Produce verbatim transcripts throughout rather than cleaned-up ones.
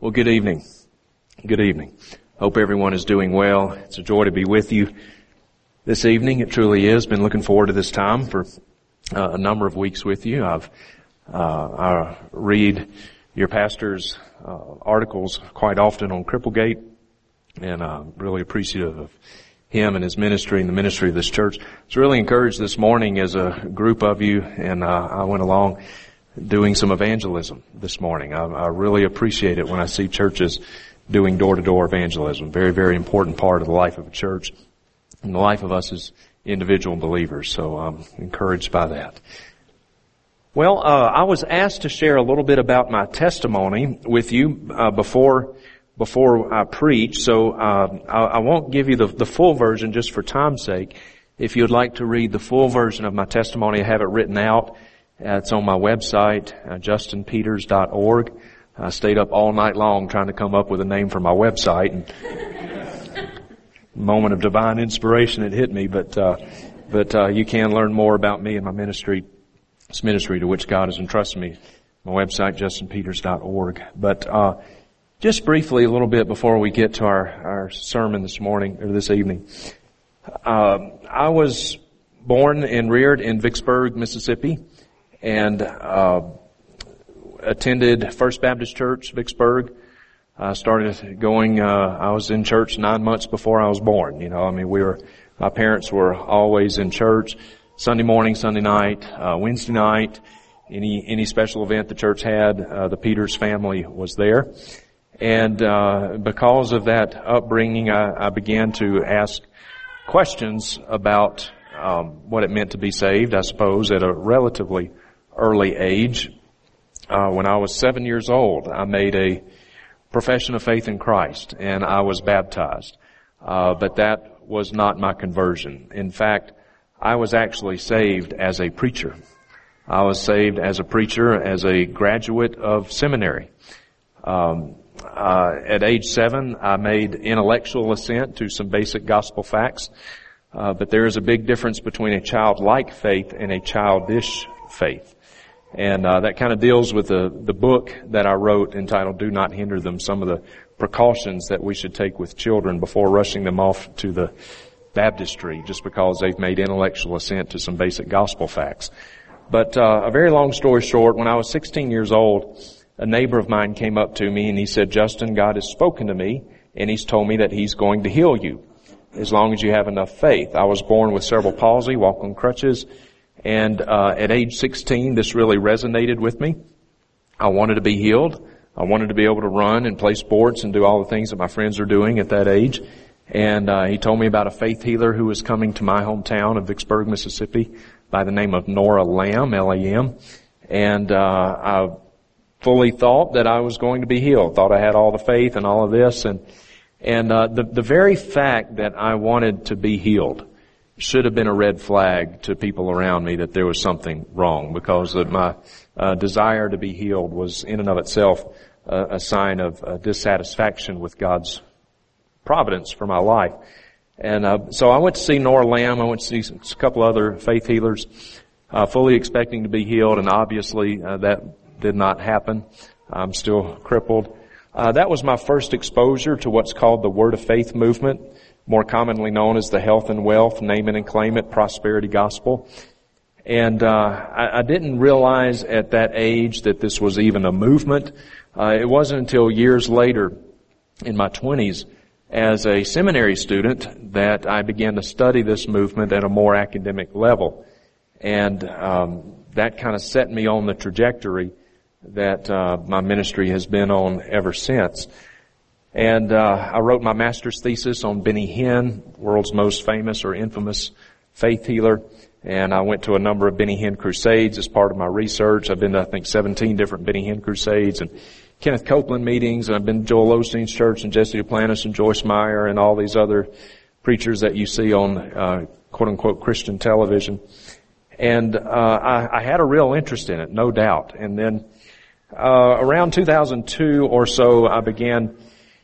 Well, good evening. Good evening. Hope everyone is doing well. It's a joy to be with you this evening. It truly is. Been looking forward to this time for uh, a number of weeks with you. I've uh, I read your pastor's uh, articles quite often on Cripplegate, and I'm really appreciative of him and his ministry and the ministry of this church. I was really encouraged this morning as a group of you, and uh, I went along doing some evangelism this morning. I, I really appreciate it when I see churches doing door-to-door evangelism. Very, very important part of the life of a church and the life of us as individual believers. So I'm encouraged by that. Well, uh, I was asked to share a little bit about my testimony with you uh, before before I preach. So uh, I, I won't give you the, the full version just for time's sake. If you'd like to read the full version of my testimony, I have it written out. Uh, it's on my website, uh, justin peters dot org. I stayed up all night long trying to come up with a name for my website, and moment of divine inspiration it hit me. But uh, but uh, you can learn more about me and my ministry, this ministry to which God has entrusted me. My website, justin peters dot org. But uh, just briefly, a little bit before we get to our our sermon this morning or this evening, uh, I was born and reared in Vicksburg, Mississippi, and uh, attended First Baptist Church, Vicksburg. I started going, uh, I was in church nine months before I was born. You know, I mean, we were, my parents were always in church, Sunday morning, Sunday night, uh, Wednesday night, any, any special event the church had, uh, the Peters family was there. And, uh, because of that upbringing, I, I began to ask questions about, um, what it meant to be saved, I suppose, at a relatively early age. Uh, when I was seven years old, I made a profession of faith in Christ, and I was baptized. Uh, but that was not my conversion. In fact, I was actually saved as a preacher. I was saved as a preacher, as a graduate of seminary. Um, uh, at age seven, I made intellectual assent to some basic gospel facts. Uh, but there is a big difference between a childlike faith and a childish faith. And uh, that kind of deals with the, the book that I wrote entitled Do Not Hinder Them, some of the precautions that we should take with children before rushing them off to the baptistry just because they've made intellectual assent to some basic gospel facts. But uh, a very long story short, when I was sixteen years old, a neighbor of mine came up to me and he said, Justin, God has spoken to me and He's told me that He's going to heal you as long as you have enough faith. I was born with cerebral palsy, walk on crutches. And uh at age sixteen, this really resonated with me. I wanted to be healed. I wanted to be able to run and play sports and do all the things that my friends are doing at that age. And uh he told me about a faith healer who was coming to my hometown of Vicksburg, Mississippi, by the name of Nora Lamb, L A M. And uh I fully thought that I was going to be healed. Thought I had all the faith and all of this. And and uh the, the very fact that I wanted to be healed should have been a red flag to people around me that there was something wrong, because of my uh, desire to be healed was in and of itself uh, a sign of uh, dissatisfaction with God's providence for my life. And uh, so I went to see Nora Lamb. I went to see a couple other faith healers, uh, fully expecting to be healed, and obviously uh, that did not happen. I'm still crippled. Uh, that was my first exposure to what's called the Word of Faith movement, more commonly known as the health and wealth, name it and claim it, prosperity gospel. And uh I, I didn't realize at that age that this was even a movement. Uh It wasn't until years later, in my twenties, as a seminary student, that I began to study this movement at a more academic level. And um that kind of set me on the trajectory that uh my ministry has been on ever since. And uh I wrote my master's thesis on Benny Hinn, world's most famous or infamous faith healer. And I went to a number of Benny Hinn crusades as part of my research. I've been to, I think, seventeen different Benny Hinn crusades and Kenneth Copeland meetings. And I've been to Joel Osteen's church and Jesse Duplantis and Joyce Meyer and all these other preachers that you see on uh quote-unquote Christian television. And uh I, I had a real interest in it, no doubt. And then uh around two thousand two or so, I began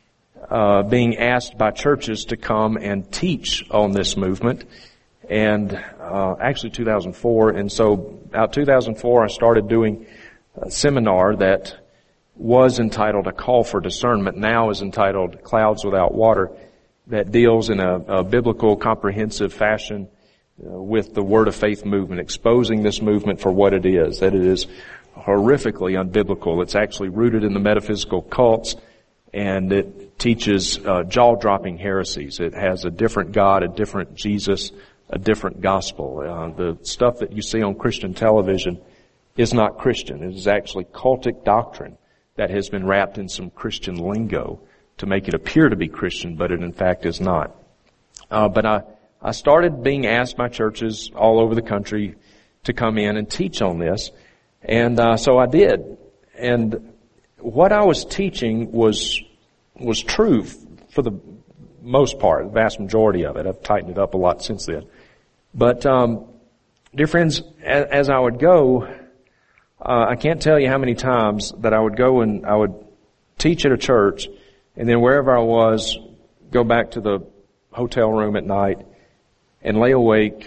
Uh, being asked by churches to come and teach on this movement. And, uh, actually two thousand four. And so about two thousand four, I started doing a seminar that was entitled A Call for Discernment, now is entitled Clouds Without Water, that deals in a, a biblical, comprehensive fashion uh, with the Word of Faith movement, exposing this movement for what it is, that it is horrifically unbiblical. It's actually rooted in the metaphysical cults, and it teaches uh, jaw-dropping heresies. It has a different God, a different Jesus, a different gospel. Uh, the stuff that you see on Christian television is not Christian. It is actually cultic doctrine that has been wrapped in some Christian lingo to make it appear to be Christian, but it in fact is not. Uh, but I, I started being asked by churches all over the country to come in and teach on this, and uh, so I did. And what I was teaching was was true for the most part, the vast majority of it. I've tightened it up a lot since then. But, um, dear friends, as, as I would go, uh, I can't tell you how many times that I would go and I would teach at a church, and then wherever I was, go back to the hotel room at night and lay awake,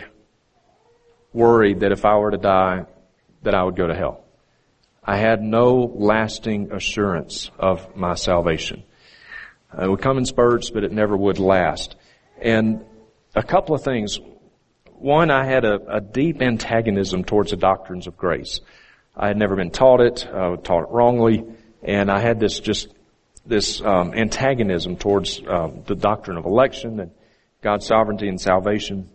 worried that if I were to die, that I would go to hell. I had no lasting assurance of my salvation. It would come in spurts, but it never would last. And a couple of things. One, I had a, a deep antagonism towards the doctrines of grace. I had never been taught it, uh, taught it wrongly, and I had this just this um, antagonism towards um, the doctrine of election and God's sovereignty and salvation.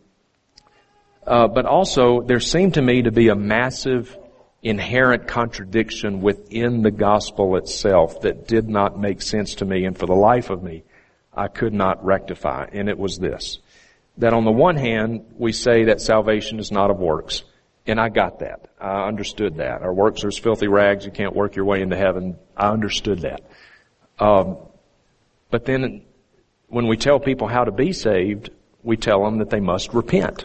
Uh, but also, there seemed to me to be a massive inherent contradiction within the gospel itself that did not make sense to me, and for the life of me, I could not rectify. And it was this: that on the one hand, we say that salvation is not of works. And I got that. I understood that. Our works are as filthy rags. You can't work your way into heaven. I understood that. Um, but then when we tell people how to be saved, we tell them that they must repent,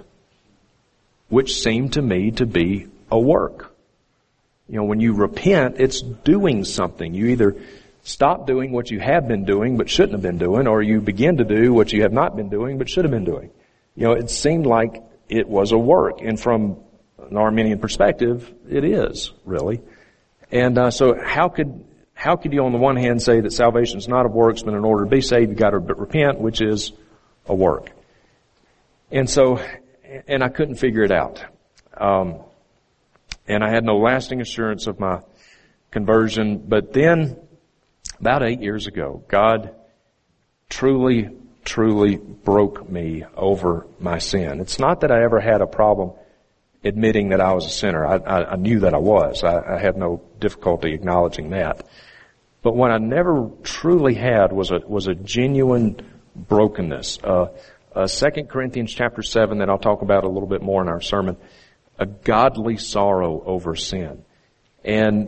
which seemed to me to be a work. You know, when you repent, it's doing something. You either stop doing what you have been doing but shouldn't have been doing, or you begin to do what you have not been doing but should have been doing. You know, it seemed like it was a work. And from an Arminian perspective, it is, really. And uh, so how could how could you on the one hand say that salvation is not of works, but in order to be saved, you've got to repent, which is a work? And so, and I couldn't figure it out. Um, and I had no lasting assurance of my conversion. But then, about eight years ago, God truly, truly broke me over my sin. It's not that I ever had a problem admitting that I was a sinner. I, I, I knew that I was. I, I had no difficulty acknowledging that. But what I never truly had was a was a genuine brokenness. Uh, uh, Second Corinthians chapter seven, that I'll talk about a little bit more in our sermon, a godly sorrow over sin. And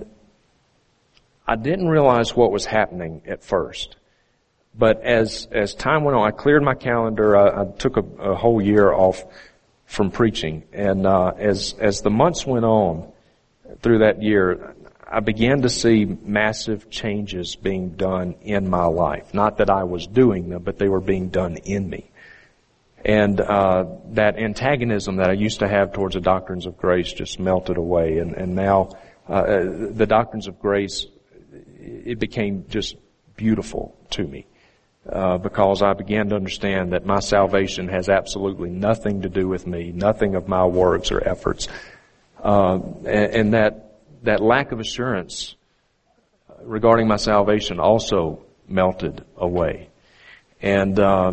I didn't realize what was happening at first. But as as time went on, I cleared my calendar. I, I took a, a whole year off from preaching. And uh, as as the months went on through that year, I began to see massive changes being done in my life. Not that I was doing them, but they were being done in me. And uh that antagonism that I used to have towards the doctrines of grace just melted away. And, and now uh the doctrines of grace, it became just beautiful to me. Uh, because I began to understand that my salvation has absolutely nothing to do with me, nothing of my works or efforts, uh, and, and that that lack of assurance regarding my salvation also melted away, and uh,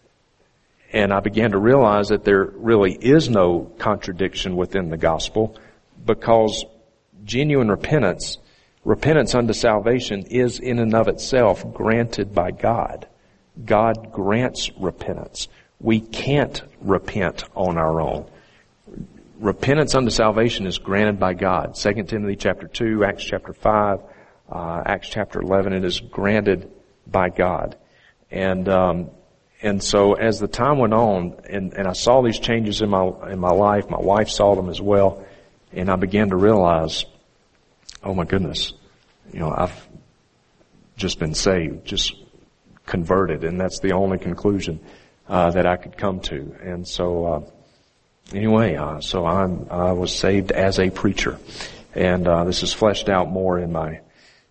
and I began to realize that there really is no contradiction within the gospel, because genuine repentance, repentance unto salvation, is in and of itself granted by God. God grants repentance. We can't repent on our own. Repentance unto salvation is granted by God. Second Timothy chapter two, Acts chapter five, uh, Acts chapter eleven, it is granted by God. And, um, and so as the time went on, and, and I saw these changes in my, in my life, my wife saw them as well, and I began to realize, oh my goodness, you know, I've just been saved, just converted, and that's the only conclusion uh, that I could come to. And so, uh, anyway, uh, so I'm I was saved as a preacher, and uh, this is fleshed out more in my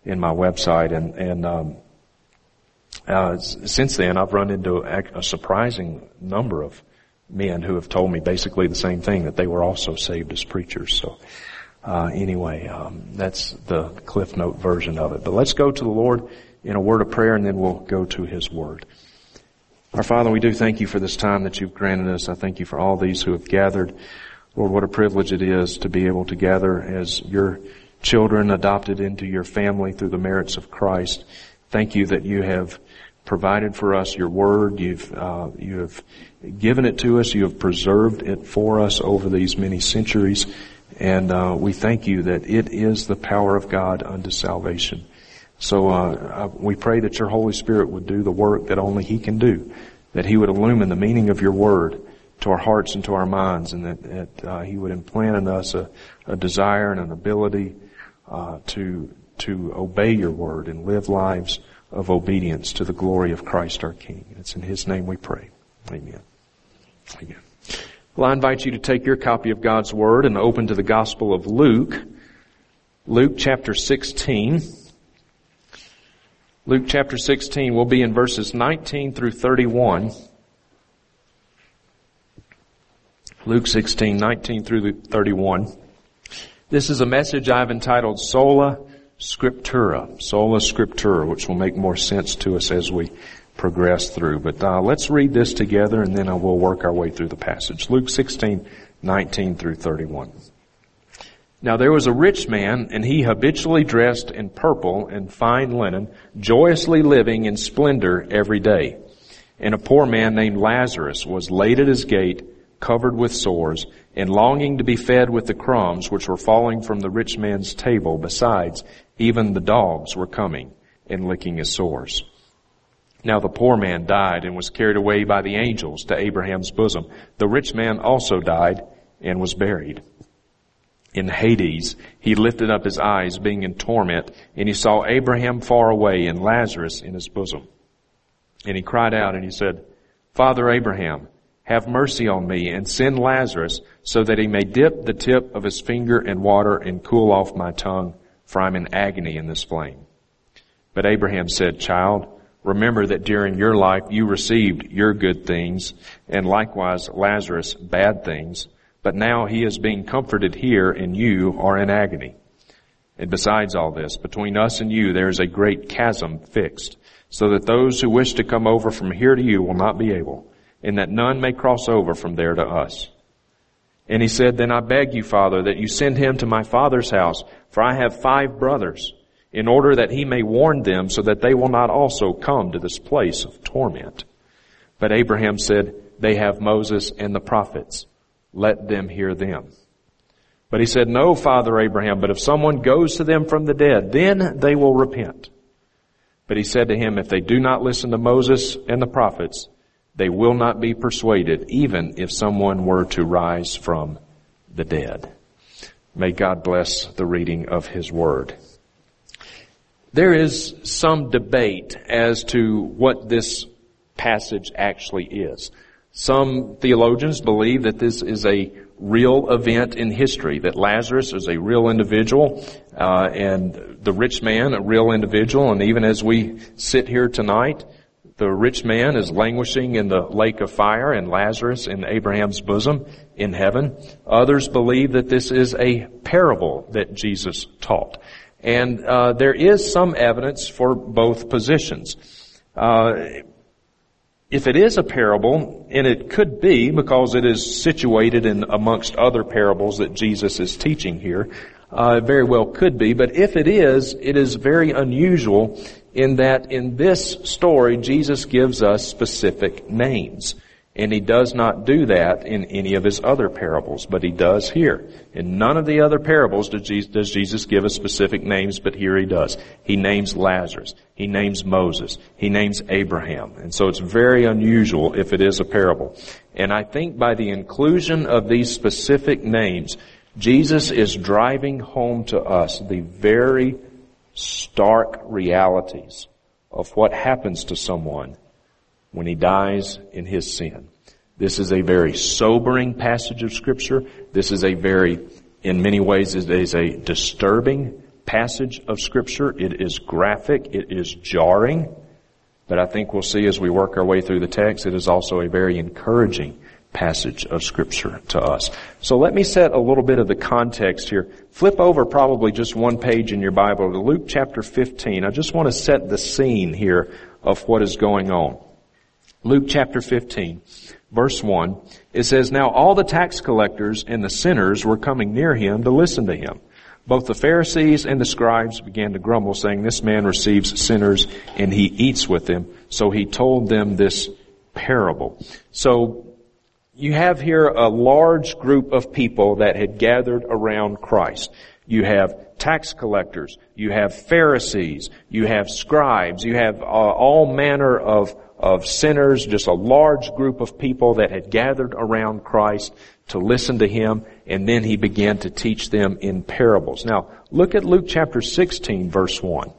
in my website. And, and, um, uh, since then I've run into a, a surprising number of men who have told me basically the same thing, that they were also saved as preachers. So, uh, anyway, um, that's the Cliff Note version of it. But let's go to the Lord in a word of prayer, and then we'll go to His Word. Our Father, we do thank You for this time that You've granted us. I thank You for all these who have gathered. Lord, what a privilege it is to be able to gather as Your children adopted into Your family through the merits of Christ. Thank You that You have provided for us Your Word. You've, uh, You have given it to us. You have preserved it for us over these many centuries. And, uh, we thank You that it is the power of God unto salvation. So, uh, we pray that Your Holy Spirit would do the work that only He can do, that He would illumine the meaning of Your Word to our hearts and to our minds, and that, that uh, He would implant in us a, a desire and an ability uh, to to obey Your Word and live lives of obedience to the glory of Christ our King. It's in His name we pray. Amen. Amen. Well, I invite you to take your copy of God's Word and open to the Gospel of Luke, Luke chapter sixteen. Luke chapter sixteen, we'll be in verses nineteen through thirty-one. Luke sixteen, nineteen through thirty-one. This is a message I've entitled Sola Scriptura. Sola Scriptura, which will make more sense to us as we progress through. But uh, let's read this together, and then uh, we'll work our way through the passage. Luke sixteen, nineteen through thirty-one. Now there was a rich man, and he habitually dressed in purple and fine linen, joyously living in splendor every day. And a poor man named Lazarus was laid at his gate, covered with sores, and longing to be fed with the crumbs which were falling from the rich man's table. Besides, even the dogs were coming and licking his sores. Now the poor man died and was carried away by the angels to Abraham's bosom. The rich man also died and was buried. In Hades, he lifted up his eyes, being in torment, and he saw Abraham far away and Lazarus in his bosom. And he cried out and he said, Father Abraham, have mercy on me and send Lazarus so that he may dip the tip of his finger in water and cool off my tongue, for I'm in agony in this flame. But Abraham said, Child, remember that during your life you received your good things, and likewise Lazarus bad things. But now he is being comforted here, and you are in agony. And besides all this, between us and you there is a great chasm fixed, so that those who wish to come over from here to you will not be able, and that none may cross over from there to us. And he said, Then I beg you, Father, that you send him to my father's house, for I have five brothers, in order that he may warn them, so that they will not also come to this place of torment. But Abraham said, They have Moses and the prophets. Let them hear them. But he said, No, Father Abraham, but if someone goes to them from the dead, then they will repent. But he said to him, If they do not listen to Moses and the prophets, they will not be persuaded, even if someone were to rise from the dead. May God bless the reading of His Word. There is some debate as to what this passage actually is. Some theologians believe that this is a real event in history, that Lazarus is a real individual, uh, and the rich man a real individual. And even as we sit here tonight, the rich man is languishing in the lake of fire, and Lazarus in Abraham's bosom in heaven. Others believe that this is a parable that Jesus taught. And uh, there is some evidence for both positions. Uh, If it is a parable, and it could be because it is situated in amongst other parables that Jesus is teaching here, uh, it very well could be. But if it is, it is very unusual in that in this story, Jesus gives us specific names. And He does not do that in any of His other parables, but He does here. In none of the other parables does Jesus give us specific names, but here He does. He names Lazarus. He names Moses. He names Abraham. And so it's very unusual if it is a parable. And I think by the inclusion of these specific names, Jesus is driving home to us the very stark realities of what happens to someone when he dies in his sin. This is a very sobering passage of Scripture. This is a very, in many ways, it is a disturbing passage of Scripture. It is graphic. It is jarring. But I think we'll see as we work our way through the text, it is also a very encouraging passage of Scripture to us. So let me set a little bit of the context here. Flip over probably just one page in your Bible to Luke chapter fifteen. I just want to set the scene here of what is going on. Luke chapter fifteen, verse one. It says, "Now all the tax collectors and the sinners were coming near him to listen to him. Both the Pharisees and the scribes began to grumble, saying, 'This man receives sinners and he eats with them.' So he told them this parable." So you have here a large group of people that had gathered around Christ. You have tax collectors, you have Pharisees, you have scribes, you have uh, all manner of of sinners, just a large group of people that had gathered around Christ to listen to him, and then he began to teach them in parables. Now, look at Luke chapter sixteen, verse one.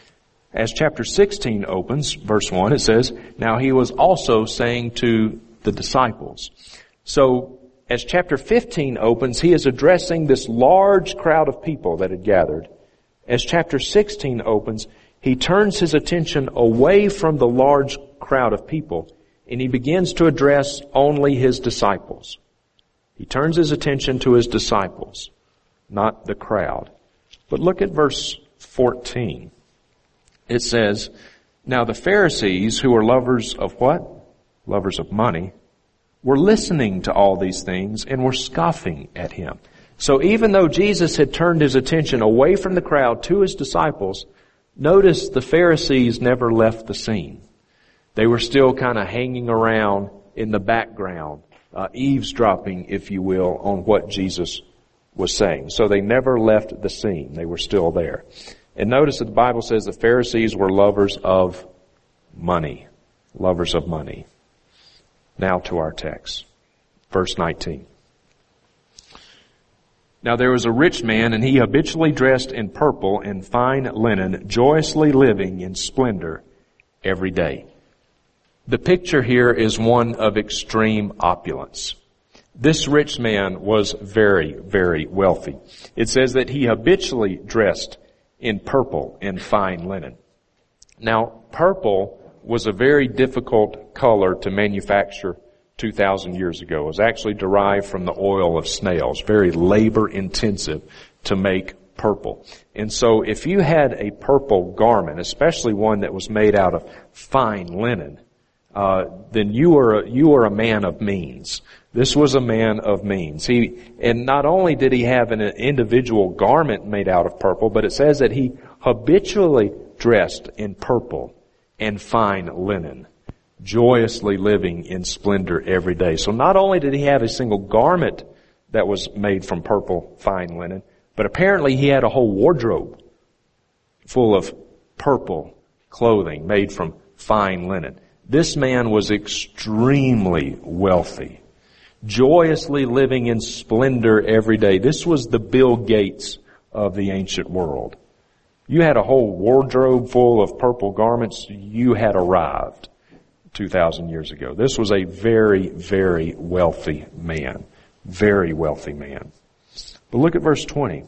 As chapter sixteen opens, verse one, it says, "Now he was also saying to the disciples." So, as chapter fifteen opens, he is addressing this large crowd of people that had gathered. As chapter sixteen opens, he turns his attention away from the large crowd of people, and he begins to address only his disciples. He turns his attention to his disciples, not the crowd. But look at verse fourteen. It says, "Now the Pharisees, who were lovers of what? Lovers of money, were listening to all these things and were scoffing at him." So even though Jesus had turned his attention away from the crowd to his disciples, notice the Pharisees never left the scene. They were still kind of hanging around in the background, uh, eavesdropping, if you will, on what Jesus was saying. So they never left the scene. They were still there. And notice that the Bible says the Pharisees were lovers of money. Lovers of money. Now to our text. Verse nineteen. "Now there was a rich man, and he habitually dressed in purple and fine linen, joyously living in splendor every day." The picture here is one of extreme opulence. This rich man was very, very wealthy. It says that he habitually dressed in purple and fine linen. Now, purple was a very difficult color to manufacture two thousand years ago. It was actually derived from the oil of snails, very labor intensive to make purple. And so if you had a purple garment, especially one that was made out of fine linen, uh, then you were, a, you were a man of means. This was a man of means. He, and not only did he have an individual garment made out of purple, but it says that he habitually dressed in purple and fine linen, joyously living in splendor every day. So not only did he have a single garment that was made from purple fine linen, but apparently he had a whole wardrobe full of purple clothing made from fine linen. This man was extremely wealthy, joyously living in splendor every day. This was the Bill Gates of the ancient world. You had a whole wardrobe full of purple garments. You had arrived two thousand years ago. This was a very, very wealthy man. Very wealthy man. But look at verse twenty.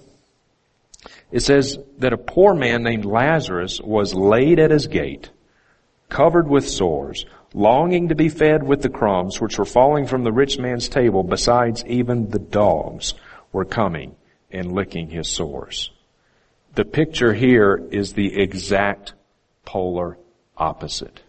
It says that a poor man named Lazarus was laid at his gate, covered with sores, longing to be fed with the crumbs which were falling from the rich man's table. Besides, even the dogs were coming and licking his sores. The picture here is the exact polar opposite.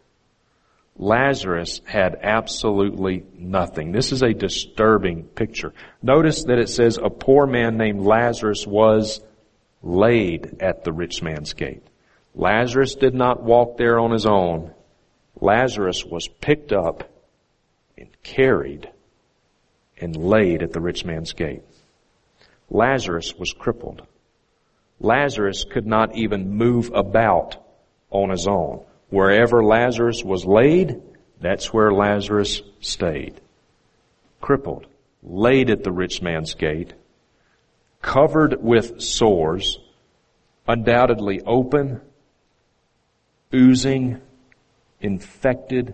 Lazarus had absolutely nothing. This is a disturbing picture. Notice that it says a poor man named Lazarus was laid at the rich man's gate. Lazarus did not walk there on his own. Lazarus was picked up and carried and laid at the rich man's gate. Lazarus was crippled. Lazarus could not even move about on his own. Wherever Lazarus was laid, that's where Lazarus stayed. Crippled, laid at the rich man's gate, covered with sores, undoubtedly open, oozing, infected,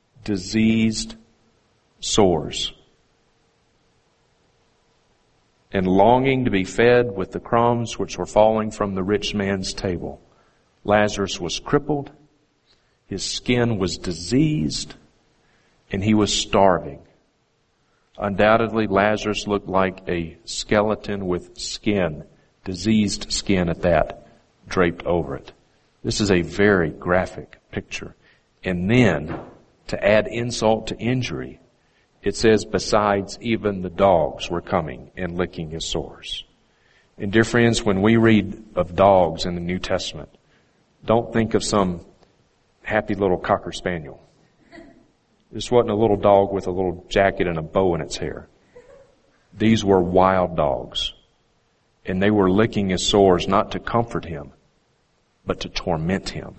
diseased sores. and longing to be fed with the crumbs which were falling from the rich man's table. Lazarus was crippled, his skin was diseased, and he was starving. Undoubtedly, Lazarus looked like a skeleton with skin, diseased skin at that, draped over it. This is a very graphic picture. And then, to add insult to injury, it says, besides, even the dogs were coming and licking his sores. And dear friends, when we read of dogs in the New Testament, don't think of some happy little cocker spaniel. This wasn't a little dog with a little jacket and a bow in its hair. These were wild dogs. And they were licking his sores not to comfort him, but to torment him.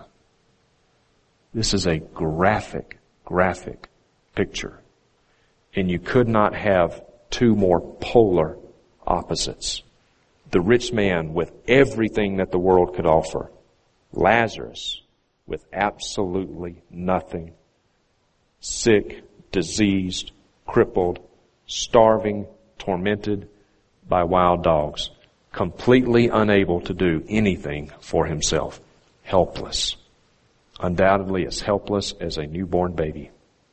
This is a graphic, graphic picture. And you could not have two more polar opposites. The rich man with everything that the world could offer. Lazarus with absolutely nothing. Sick, diseased, crippled, starving, tormented by wild dogs. Completely unable to do anything for himself. Helpless. Undoubtedly as helpless as a newborn baby.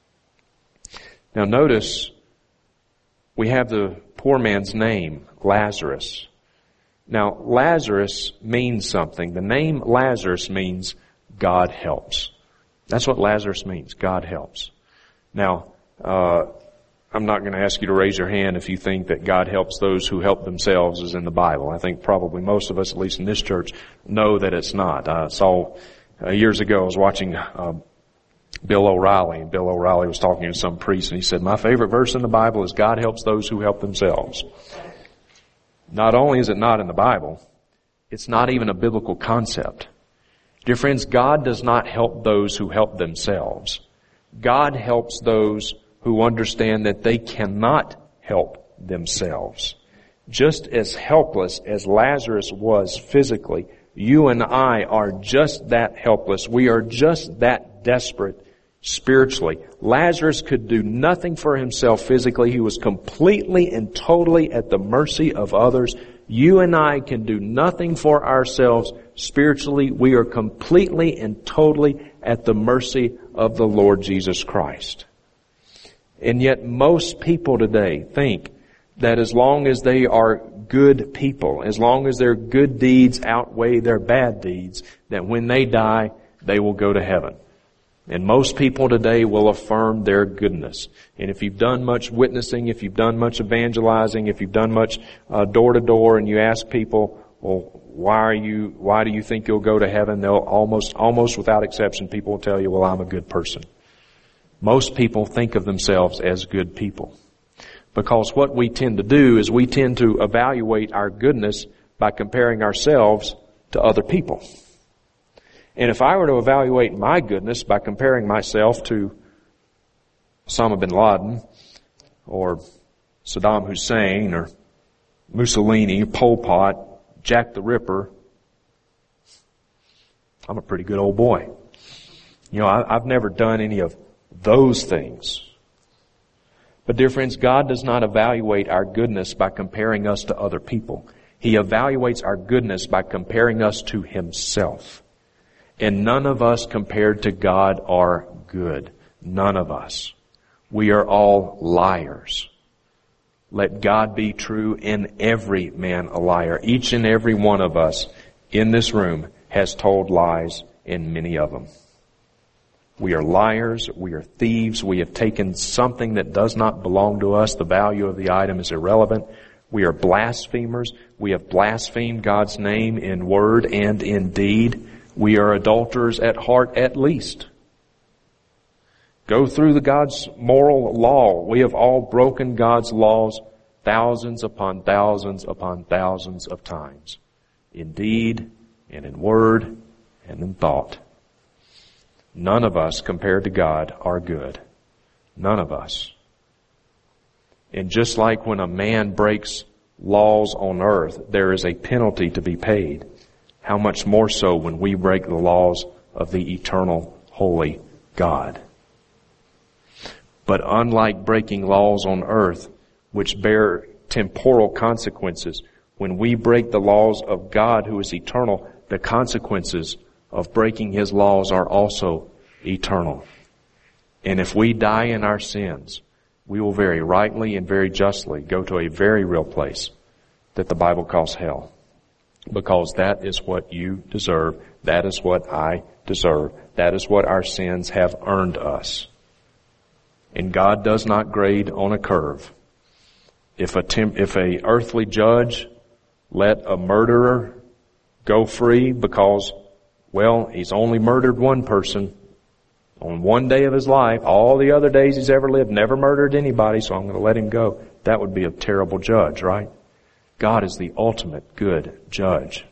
Now notice, we have the poor man's name, Lazarus. Now, Lazarus means something. The name Lazarus means God helps. That's what Lazarus means, God helps. Now, uh, I'm not going to ask you to raise your hand if you think that God helps those who help themselves is in the Bible. I think probably most of us, at least in this church, know that it's not. I saw uh, years ago, I was watching uh, Bill O'Reilly, and Bill O'Reilly was talking to some priest, and he said, my favorite verse in the Bible is God helps those who help themselves. Not only is it not in the Bible, it's not even a biblical concept. Dear friends, God does not help those who help themselves. God helps those who understand that they cannot help themselves. Just as helpless as Lazarus was physically, you and I are just that helpless. We are just that desperate spiritually. Lazarus could do nothing for himself physically. He was completely and totally at the mercy of others. You and I can do nothing for ourselves spiritually. We are completely and totally at the mercy of the Lord Jesus Christ. And yet most people today think that as long as they are good people, as long as their good deeds outweigh their bad deeds, that when they die, they will go to heaven. And most people today will affirm their goodness. And if you've done much witnessing, if you've done much evangelizing, if you've done much uh, door to door, and you ask people, well, why are you, why do you think you'll go to heaven? They'll almost, almost without exception, people will tell you, well, I'm a good person. Most people think of themselves as good people. Because what we tend to do is we tend to evaluate our goodness by comparing ourselves to other people. And if I were to evaluate my goodness by comparing myself to Osama bin Laden or Saddam Hussein or Mussolini, Pol Pot, Jack the Ripper, I'm a pretty good old boy. You know, I, I've never done any of those things. But dear friends, God does not evaluate our goodness by comparing us to other people. He evaluates our goodness by comparing us to Himself. And none of us compared to God are good. None of us. We are all liars. Let God be true and every man a liar. Each and every one of us in this room has told lies, and many of them. We are liars. We are thieves. We have taken something that does not belong to us. The value of the item is irrelevant. We are blasphemers. We have blasphemed God's name in word and in deed. We are adulterers at heart at least. Go through the God's moral law. We have all broken God's laws thousands upon thousands upon thousands of times. In deed and in word and in thought. None of us compared to God are good. None of us. And just like when a man breaks laws on earth, there is a penalty to be paid. How much more so when we break the laws of the eternal, holy God. But unlike breaking laws on earth, which bear temporal consequences. When we break the laws of God who is eternal, the consequences of breaking His laws are also eternal. And if we die in our sins, we will very rightly and very justly go to a very real place that the Bible calls hell. Because that is what you deserve. That is what I deserve. That is what our sins have earned us. And God does not grade on a curve. If a temp, if a earthly judge let a murderer go free because, well, he's only murdered one person on one day of his life, all the other days he's ever lived, never murdered anybody, so I'm going to let him go. That would be a terrible judge, right? God is the ultimate good judge.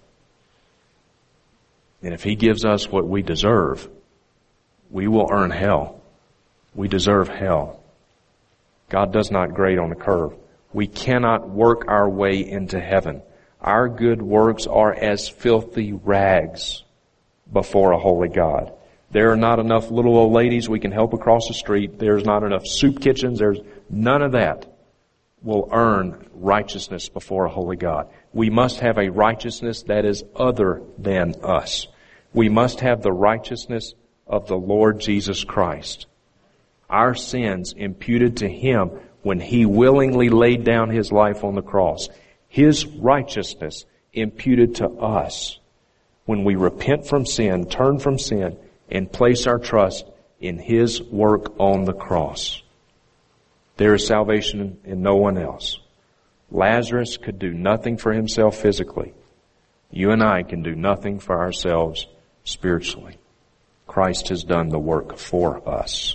And if He gives us what we deserve, we will earn hell. We deserve hell. God does not grade on a curve. We cannot work our way into heaven. Our good works are as filthy rags before a holy God. There are not enough little old ladies we can help across the street. There's not enough soup kitchens. There's none of that will earn righteousness before a holy God. We must have a righteousness that is other than us. We must have the righteousness of the Lord Jesus Christ. Our sins imputed to Him when He willingly laid down His life on the cross. His righteousness imputed to us when we repent from sin, turn from sin, and place our trust in His work on the cross. There is salvation in no one else. Lazarus could do nothing for himself physically. You and I can do nothing for ourselves spiritually. Christ has done the work for us.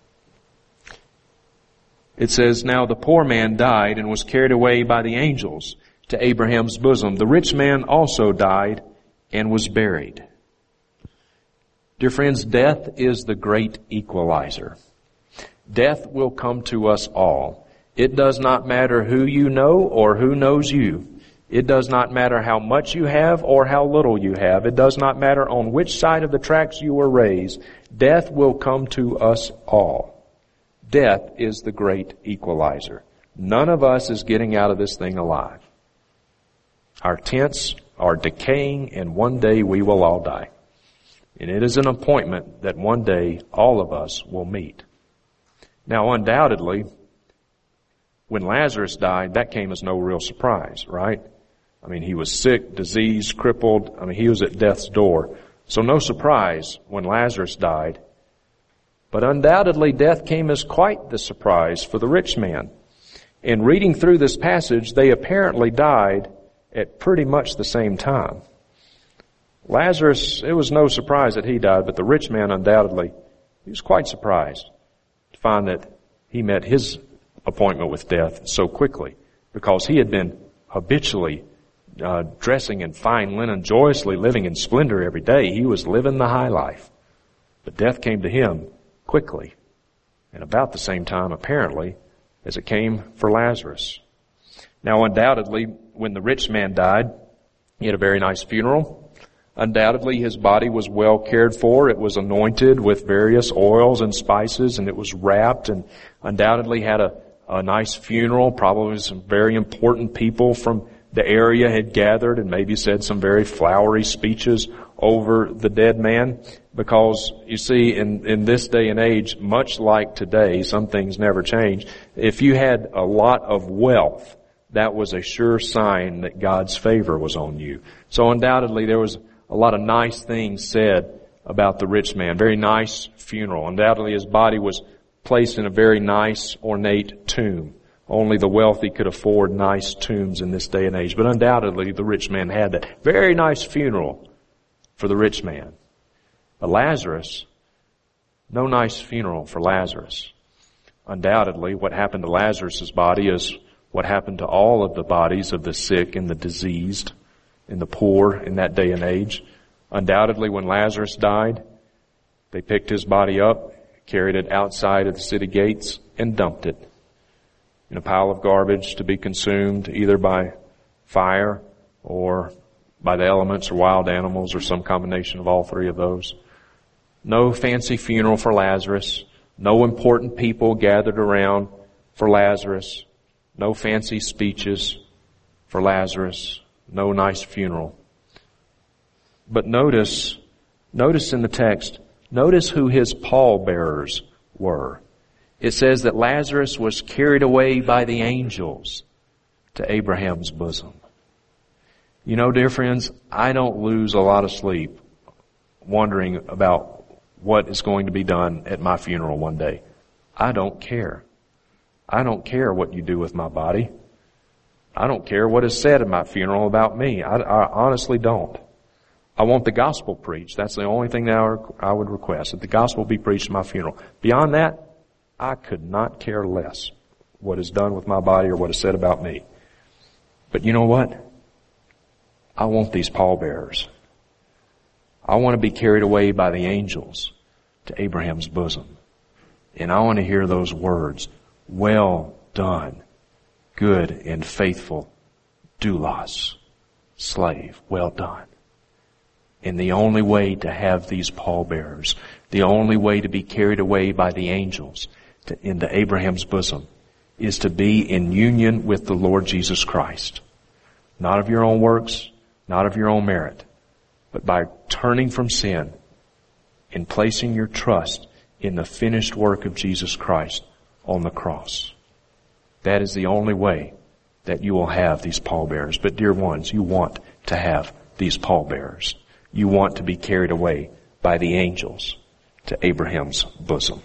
It says, now the poor man died and was carried away by the angels to Abraham's bosom. The rich man also died and was buried. Dear friends, death is the great equalizer. Death will come to us all. It does not matter who you know or who knows you. It does not matter how much you have or how little you have. It does not matter on which side of the tracks you were raised. Death will come to us all. Death is the great equalizer. None of us is getting out of this thing alive. Our tents are decaying, and one day we will all die. And it is an appointment that one day all of us will meet. Now, undoubtedly, when Lazarus died, that came as no real surprise, right? I mean, he was sick, diseased, crippled. I mean, he was at death's door. So no surprise when Lazarus died. But undoubtedly, death came as quite the surprise for the rich man. In reading through this passage, they apparently died at pretty much the same time. Lazarus, it was no surprise that he died, but the rich man undoubtedly, he was quite surprised to find that he met his appointment with death so quickly, because he had been habitually uh, dressing in fine linen, joyously living in splendor every day. He was living the high life. But death came to him quickly, and about the same time, apparently, as it came for Lazarus. Now, undoubtedly, when the rich man died, he had a very nice funeral. Undoubtedly, his body was well cared for. It was anointed with various oils and spices, and it was wrapped, and undoubtedly had a, a nice funeral. Probably some very important people from the area had gathered and maybe said some very flowery speeches over the dead man. Because, you see, in, in this day and age, much like today, some things never change. If you had a lot of wealth, that was a sure sign that God's favor was on you. So undoubtedly, there was a lot of nice things said about the rich man. Very nice funeral. Undoubtedly, his body was placed in a very nice, ornate tomb. Only the wealthy could afford nice tombs in this day and age. But undoubtedly, the rich man had that. Very nice funeral for the rich man. But Lazarus, no nice funeral for Lazarus. Undoubtedly, what happened to Lazarus' body is what happened to all of the bodies of the sick and the diseased and the poor in that day and age. Undoubtedly, when Lazarus died, they picked his body up, carried it outside of the city gates, and dumped it in a pile of garbage to be consumed either by fire or by the elements or wild animals or some combination of all three of those. No fancy funeral for Lazarus. No important people gathered around for Lazarus. No fancy speeches for Lazarus. No nice funeral. But notice, notice in the text, notice who his pallbearers were. It says that Lazarus was carried away by the angels to Abraham's bosom. You know, dear friends, I don't lose a lot of sleep wondering about what is going to be done at my funeral one day. I don't care. I don't care what you do with my body. I don't care what is said at my funeral about me. I, I honestly don't. I want the gospel preached. That's the only thing that I, I would request, that the gospel be preached at my funeral. Beyond that, I could not care less what is done with my body or what is said about me. But you know what? I want these pallbearers. I want to be carried away by the angels to Abraham's bosom. And I want to hear those words, well done, good and faithful doulos, slave, well done. And the only way to have these pallbearers, the only way to be carried away by the angels to, into Abraham's bosom, is to be in union with the Lord Jesus Christ. Not of your own works, not of your own merit, but by turning from sin and placing your trust in the finished work of Jesus Christ on the cross. That is the only way that you will have these pallbearers. But dear ones, you want to have these pallbearers. You want to be carried away by the angels to Abraham's bosom.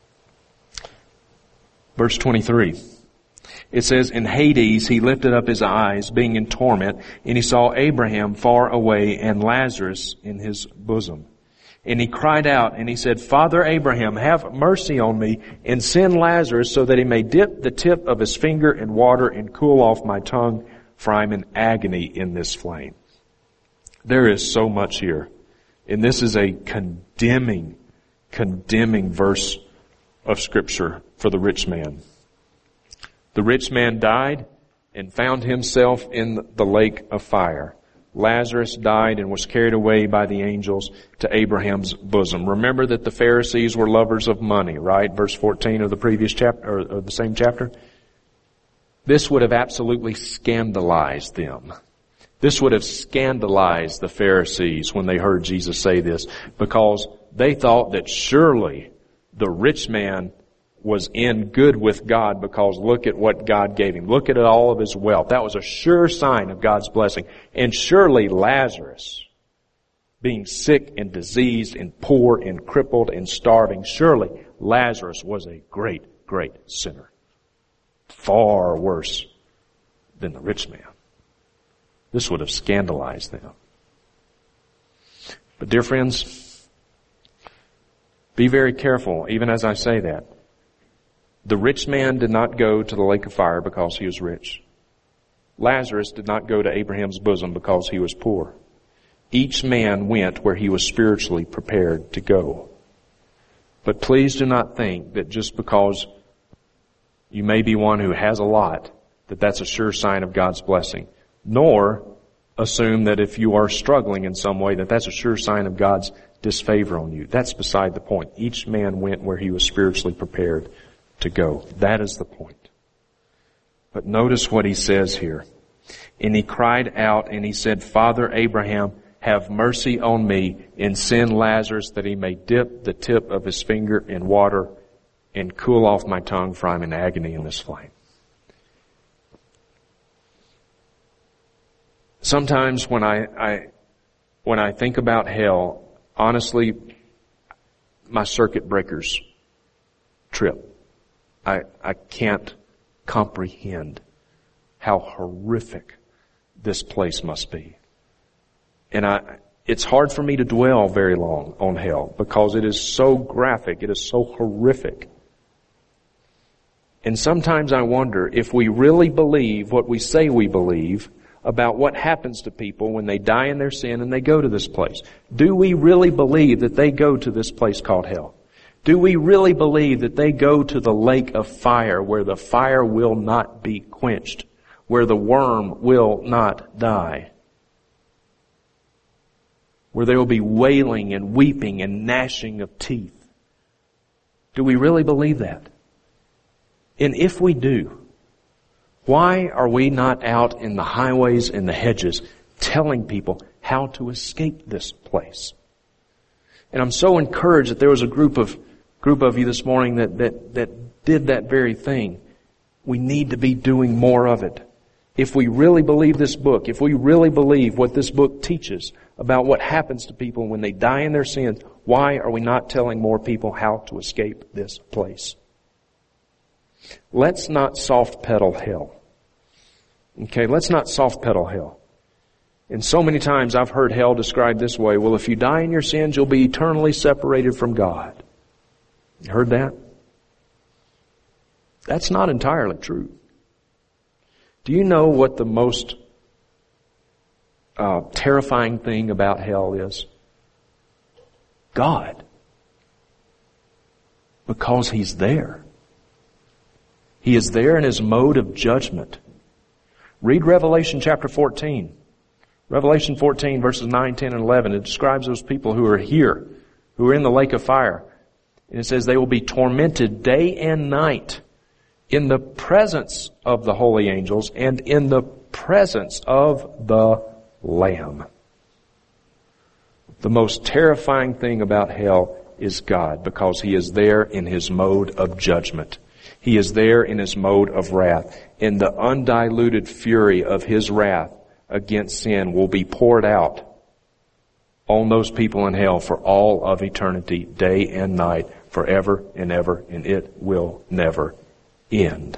Verse twenty-three. It says, in Hades he lifted up his eyes, being in torment, and he saw Abraham far away and Lazarus in his bosom. And he cried out, and he said, Father Abraham, have mercy on me, and send Lazarus so that he may dip the tip of his finger in water and cool off my tongue, for I am in agony in this flame. There is so much here. And this is a condemning, condemning verse of Scripture for the rich man. The rich man died and found himself in the lake of fire. Lazarus died and was carried away by the angels to Abraham's bosom. Remember that the Pharisees were lovers of money, right? Verse fourteen of the previous chapter, or the same chapter. This would have absolutely scandalized them. This would have scandalized the Pharisees when they heard Jesus say this, because they thought that surely the rich man was in good with God, because look at what God gave him. Look at all of his wealth. That was a sure sign of God's blessing. And surely Lazarus, being sick and diseased and poor and crippled and starving, surely Lazarus was a great, great sinner. Far worse than the rich man. This would have scandalized them. But dear friends, be very careful, even as I say that. The rich man did not go to the lake of fire because he was rich. Lazarus did not go to Abraham's bosom because he was poor. Each man went where he was spiritually prepared to go. But please do not think that just because you may be one who has a lot, that that's a sure sign of God's blessing. Nor assume that if you are struggling in some way, that that's a sure sign of God's disfavor on you. That's beside the point. Each man went where he was spiritually prepared to go. That is the point. But notice what he says here. And he cried out and he said, Father Abraham, have mercy on me, and send Lazarus that he may dip the tip of his finger in water and cool off my tongue, for I'm in agony in this flame. Sometimes when I, I when I think about hell, honestly, my circuit breakers trip. I, I can't comprehend how horrific this place must be. And I, it's hard for me to dwell very long on hell because it is so graphic. It is so horrific. And sometimes I wonder if we really believe what we say we believe about what happens to people when they die in their sin and they go to this place. Do we really believe that they go to this place called hell? Do we really believe that they go to the lake of fire where the fire will not be quenched, where the worm will not die, where there will be wailing and weeping and gnashing of teeth? Do we really believe that? And if we do, Why are we not out in the highways and the hedges telling people how to escape this place? And I'm so encouraged that there was a group of group of you this morning that, that, that did that very thing. We need to be doing more of it. If we really believe this book, if we really believe what this book teaches about what happens to people when they die in their sins, why are we not telling more people how to escape this place? Let's not soft pedal hell. Okay, let's not soft pedal hell. And so many times I've heard hell described this way: well, if you die in your sins, you'll be eternally separated from God. You heard that? That's not entirely true. Do you know what the most uh, terrifying thing about hell is? God. Because He's there. He is there in His mode of judgment. Read Revelation chapter fourteen. Revelation fourteen verses nine, ten, and eleven. It describes those people who are here, who are in the lake of fire. And it says they will be tormented day and night in the presence of the holy angels and in the presence of the Lamb. The most terrifying thing about hell is God, because He is there in His mode of judgment. He is there in His mode of wrath. And the undiluted fury of His wrath against sin will be poured out on those people in hell for all of eternity, day and night, forever and ever, and it will never end.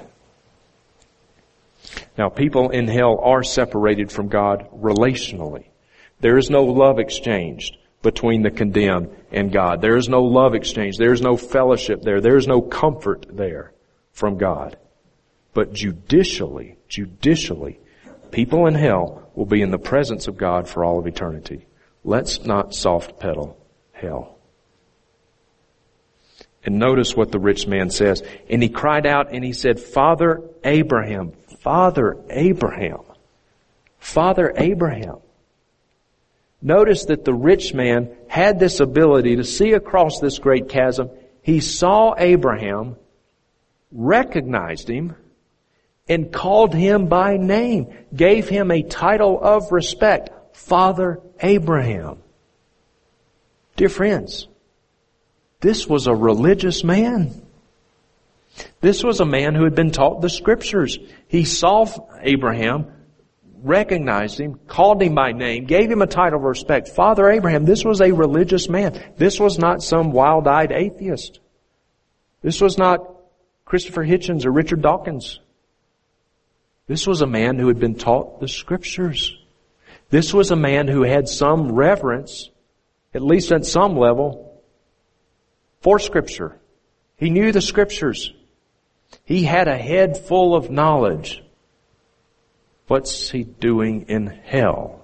Now, people in hell are separated from God relationally. There is no love exchanged between the condemned and God. There is no love exchange. There is no fellowship there. There is no comfort there from God. But judicially, judicially, people in hell will be in the presence of God for all of eternity. Let's not soft pedal hell. And notice what the rich man says. And he cried out and he said, Father Abraham, Father Abraham, Father Abraham. Notice that the rich man had this ability to see across this great chasm. He saw Abraham, recognized him, and called him by name, gave him a title of respect, Father Abraham. Dear friends, this was a religious man. This was a man who had been taught the Scriptures. He saw Abraham, recognized him, called him by name, gave him a title of respect, Father Abraham. This was a religious man. This was not some wild-eyed atheist. This was not Christopher Hitchens or Richard Dawkins. This was a man who had been taught the Scriptures. This was a man who had some reverence, at least at some level, for Scripture. He knew the Scriptures. He had a head full of knowledge. What's he doing in hell?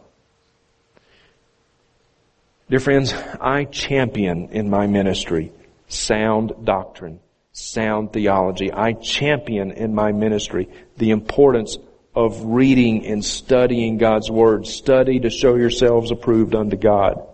Dear friends, I champion in my ministry sound doctrine, sound theology. I champion in my ministry the importance of reading and studying God's Word. Study to show yourselves approved unto God.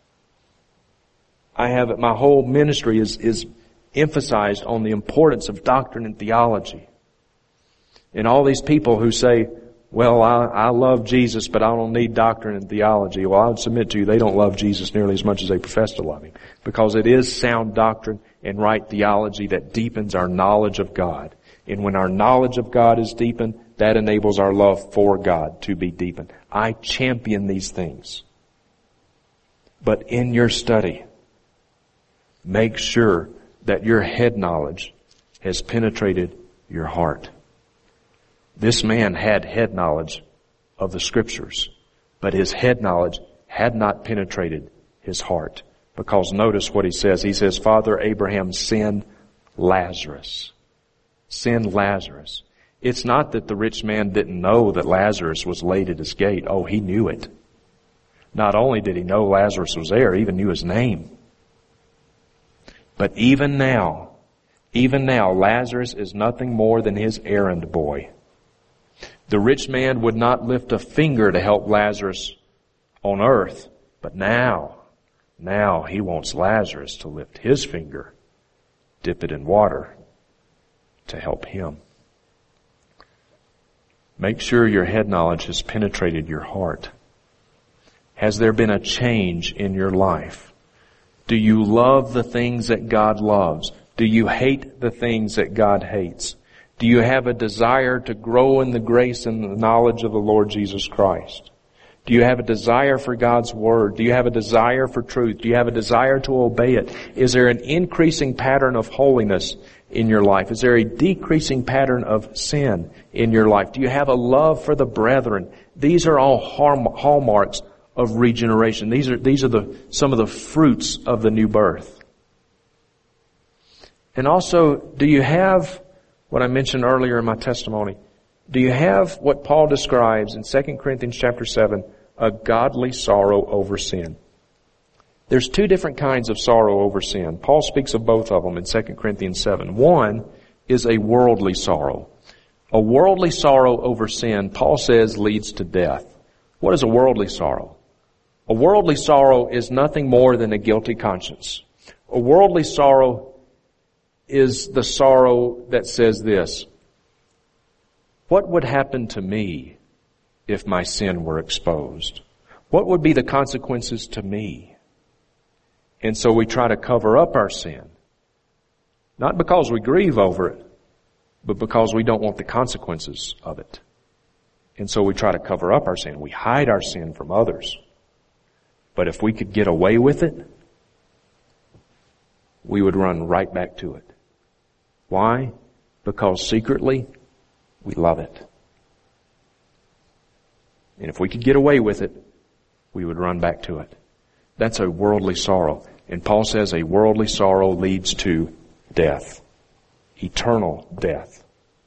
I have, my whole ministry is, is emphasized on the importance of doctrine and theology. And all these people who say, well, I, I love Jesus, but I don't need doctrine and theology. Well, I would submit to you, they don't love Jesus nearly as much as they profess to love Him. Because it is sound doctrine and right theology that deepens our knowledge of God. And when our knowledge of God is deepened, that enables our love for God to be deepened. I champion these things. But in your study, make sure that your head knowledge has penetrated your heart. This man had head knowledge of the Scriptures, but his head knowledge had not penetrated his heart. Because notice what he says. He says, Father Abraham, send Lazarus. Send Lazarus. It's not that the rich man didn't know that Lazarus was laid at his gate. Oh, he knew it. Not only did he know Lazarus was there, he even knew his name. But even now, even now, Lazarus is nothing more than his errand boy. The rich man would not lift a finger to help Lazarus on earth, but now, now he wants Lazarus to lift his finger, dip it in water, to help him. Make sure your head knowledge has penetrated your heart. Has there been a change in your life? Do you love the things that God loves? Do you hate the things that God hates? Do you have a desire to grow in the grace and the knowledge of the Lord Jesus Christ? Do you have a desire for God's Word? Do you have a desire for truth? Do you have a desire to obey it? Is there an increasing pattern of holiness in your life? Is there a decreasing pattern of sin in your life? Do you have a love for the brethren? These are all hallmarks of regeneration. These are, these are the, some of the fruits of the new birth. And also, do you have what I mentioned earlier in my testimony? Do you have what Paul describes in Second Corinthians chapter seven, a godly sorrow over sin? There's two different kinds of sorrow over sin. Paul speaks of both of them in Second Corinthians seven. One is a worldly sorrow. A worldly sorrow over sin, Paul says, leads to death. What is a worldly sorrow? A worldly sorrow is nothing more than a guilty conscience. A worldly sorrow is the sorrow that says this: what would happen to me if my sin were exposed? What would be the consequences to me? And so we try to cover up our sin. Not because we grieve over it, but because we don't want the consequences of it. And so we try to cover up our sin. We hide our sin from others. But if we could get away with it, we would run right back to it. Why? Because secretly, we love it. And if we could get away with it, we would run back to it. That's a worldly sorrow. And Paul says a worldly sorrow leads to death. Eternal death.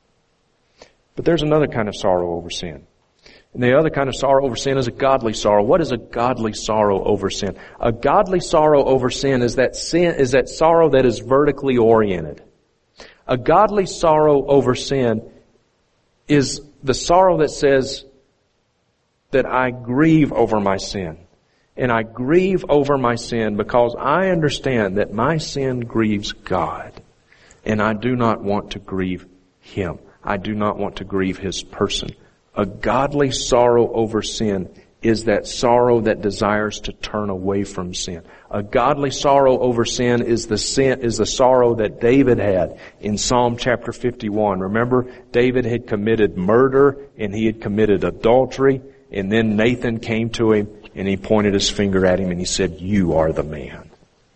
But there's another kind of sorrow over sin. And the other kind of sorrow over sin is a godly sorrow. What is a godly sorrow over sin? A godly sorrow over sin is that sin, is that sorrow that is vertically oriented. A godly sorrow over sin is the sorrow that says that I grieve over my sin. And I grieve over my sin because I understand that my sin grieves God. And I do not want to grieve Him. I do not want to grieve His person. A godly sorrow over sin is that sorrow that desires to turn away from sin. A godly sorrow over sin is the sin, is the sorrow that David had in Psalm chapter fifty-one. Remember, David had committed murder and he had committed adultery, and then Nathan came to him and he pointed his finger at him and he said, "You are the man."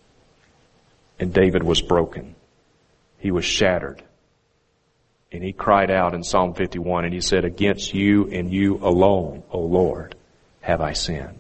And David was broken. He was shattered. And he cried out in Psalm fifty-one and he said, "Against you and you alone, O Lord, have I sinned."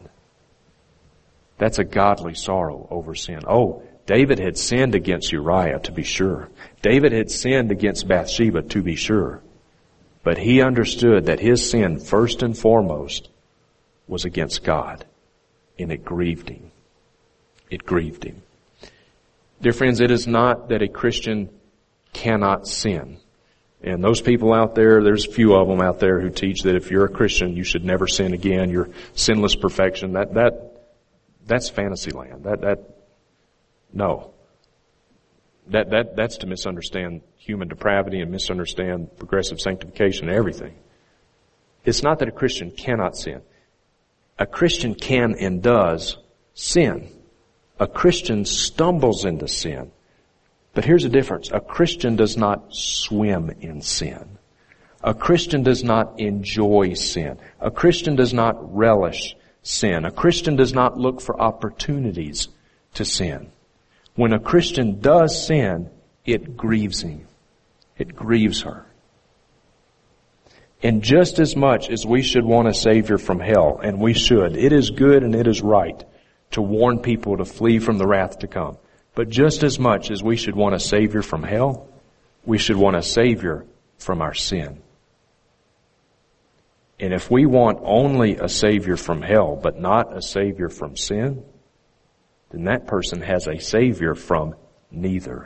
That's a godly sorrow over sin. Oh, David had sinned against Uriah, to be sure. David had sinned against Bathsheba, to be sure. But he understood that his sin, first and foremost, was against God. And it grieved him. It grieved him. Dear friends, it is not that a Christian cannot sin. And those people out there, there's a few of them out there who teach that if you're a Christian, you should never sin again. You're sinless perfection. That, that, that's fantasy land. That, that, no. That, that, that's to misunderstand human depravity and misunderstand progressive sanctification and everything. It's not that a Christian cannot sin. A Christian can and does sin. A Christian stumbles into sin. But here's the difference. A Christian does not swim in sin. A Christian does not enjoy sin. A Christian does not relish sin. A Christian does not look for opportunities to sin. When a Christian does sin, it grieves him. It grieves her. And just as much as we should want a Savior from hell, and we should, it is good and it is right to warn people to flee from the wrath to come. But just as much as we should want a Savior from hell, we should want a Savior from our sin. And if we want only a Savior from hell, but not a Savior from sin, then that person has a Savior from neither.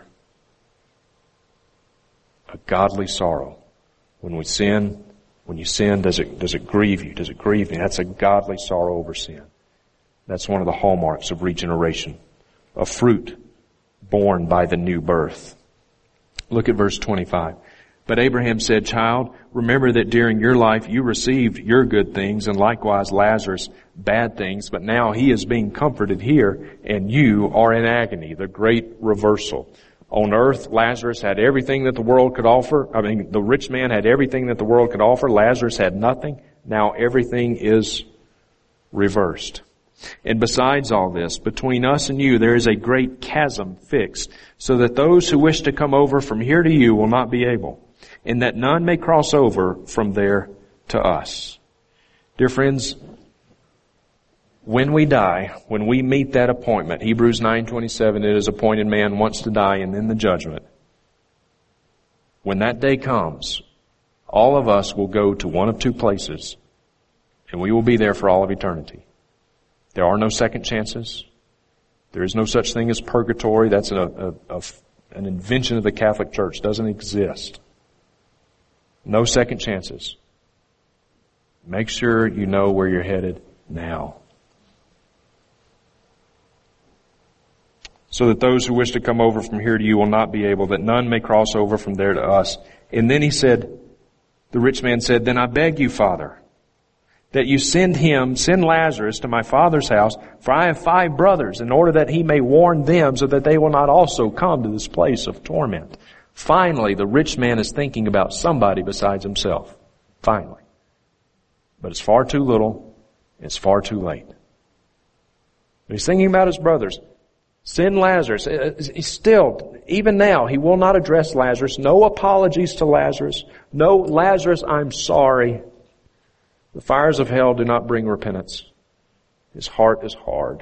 A godly sorrow. When we sin, when you sin, does it, does it grieve you? Does it grieve me? That's a godly sorrow over sin. That's one of the hallmarks of regeneration. A fruit born by the new birth. Look at verse twenty-five. But Abraham said, child, remember that during your life you received your good things, and likewise Lazarus bad things, but now he is being comforted here, and you are in agony, the great reversal. On earth, Lazarus had everything that the world could offer. I mean, the rich man had everything that the world could offer. Lazarus had nothing. Now everything is reversed. And besides all this, between us and you there is a great chasm fixed, so that those who wish to come over from here to you will not be able, and that none may cross over from there to us. Dear friends, when we die, when we meet that appointment, Hebrews nine twenty-seven, it is appointed man once to die and then the judgment. When that day comes, all of us will go to one of two places, and we will be there for all of eternity. There are no second chances. There is no such thing as purgatory. That's a, a, a, an invention of the Catholic Church. It doesn't exist. No second chances. Make sure you know where you're headed now. So that those who wish to come over from here to you will not be able, that none may cross over from there to us. And then he said, the rich man said, then I beg you, Father, that you send him, send Lazarus to my father's house, for I have five brothers, in order that he may warn them, so that they will not also come to this place of torment. Finally, the rich man is thinking about somebody besides himself. Finally. But it's far too little. It's far too late. But he's thinking about his brothers. Send Lazarus. He's still, even now, he will not address Lazarus. No apologies to Lazarus. No, Lazarus, I'm sorry. The fires of hell do not bring repentance. His heart is hard.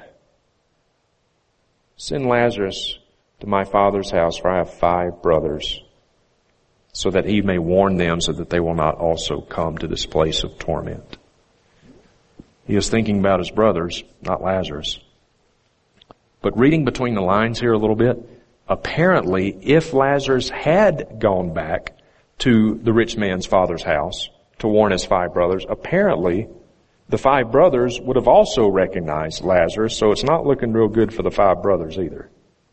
Send Lazarus to my father's house, for I have five brothers, so that he may warn them, so that they will not also come to this place of torment. He is thinking about his brothers, not Lazarus. But reading between the lines here a little bit, apparently if Lazarus had gone back to the rich man's father's house to warn his five brothers, apparently the five brothers would have also recognized Lazarus, so it's not looking real good for the five brothers either.